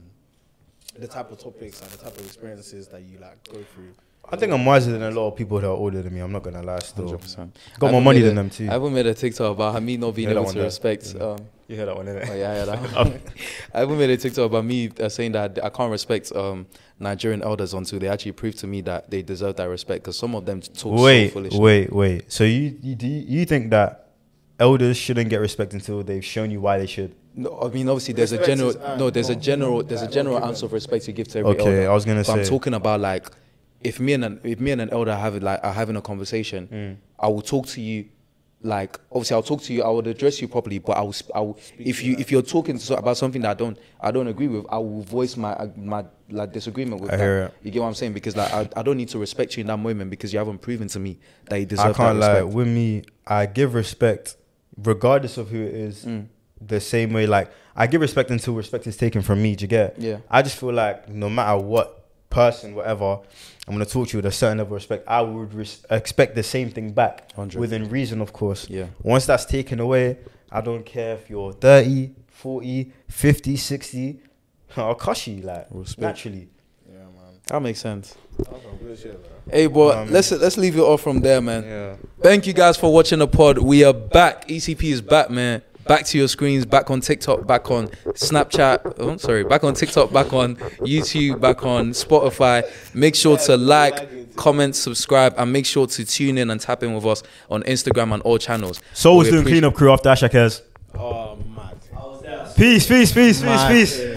the type of topics and the type of experiences that you like go through. I think I'm wiser than a lot of people that are older than me. I'm not gonna lie, still. one hundred percent. Got I more haven't money made than a- them too. I haven't made a TikTok about me not being Yeah, that able one to there. respect. Um, You heard that one, innit? oh yeah, yeah. That I haven't made a TikTok about me uh, saying that I can't respect um, Nigerian elders until they actually prove to me that they deserve that respect. Because some of them talk Wait, so foolishly. wait, wait. So you you do you, you think that elders shouldn't get respect until they've shown you why they should? No, I mean obviously there's a Respect general is earned, no there's a not- general not there's a like general not ounce of given. respect you give to every Okay, elder. I was gonna But I'm say- talking about like if me and an if me and an elder have it like are having a conversation, Mm. I will talk to you. Like obviously, I'll talk to you. I will address you properly. But I will. sp- I will if you if you're talking to, about something that I don't I don't agree with, I will voice my uh, my like disagreement with I that. hear it. You get what I'm saying? Because like I, I don't need to respect you in that moment because you haven't proven to me that you deserve I can't that lie. respect. With me, I give respect regardless of who it is. Mm. The same way, like I give respect until respect is taken from me. Do you get? Yeah. I just feel like no matter what person, whatever, I'm gonna talk to you with a certain level of respect. I would res- expect the same thing back, one hundred. within reason, of course. Yeah. Once that's taken away, I don't care if you're thirty, forty, fifty, sixty. I'll cuss you like Respect. naturally. Yeah, man. That makes sense. That's some good shit, man. Hey, boy, Um, let's let's leave it off from there, man. Yeah. Thank you guys for watching the pod. We are back. E C P is back, man. Back to your screens, back on TikTok, back on Snapchat. Oh, sorry, back on TikTok, back on YouTube, back on Spotify. Make sure to like, comment, subscribe, and make sure to tune in and tap in with us on Instagram and all channels. So was We doing appreciate- cleanup crew after Ashakers. Oh, mad. Peace, peace, peace, peace, Mad. peace.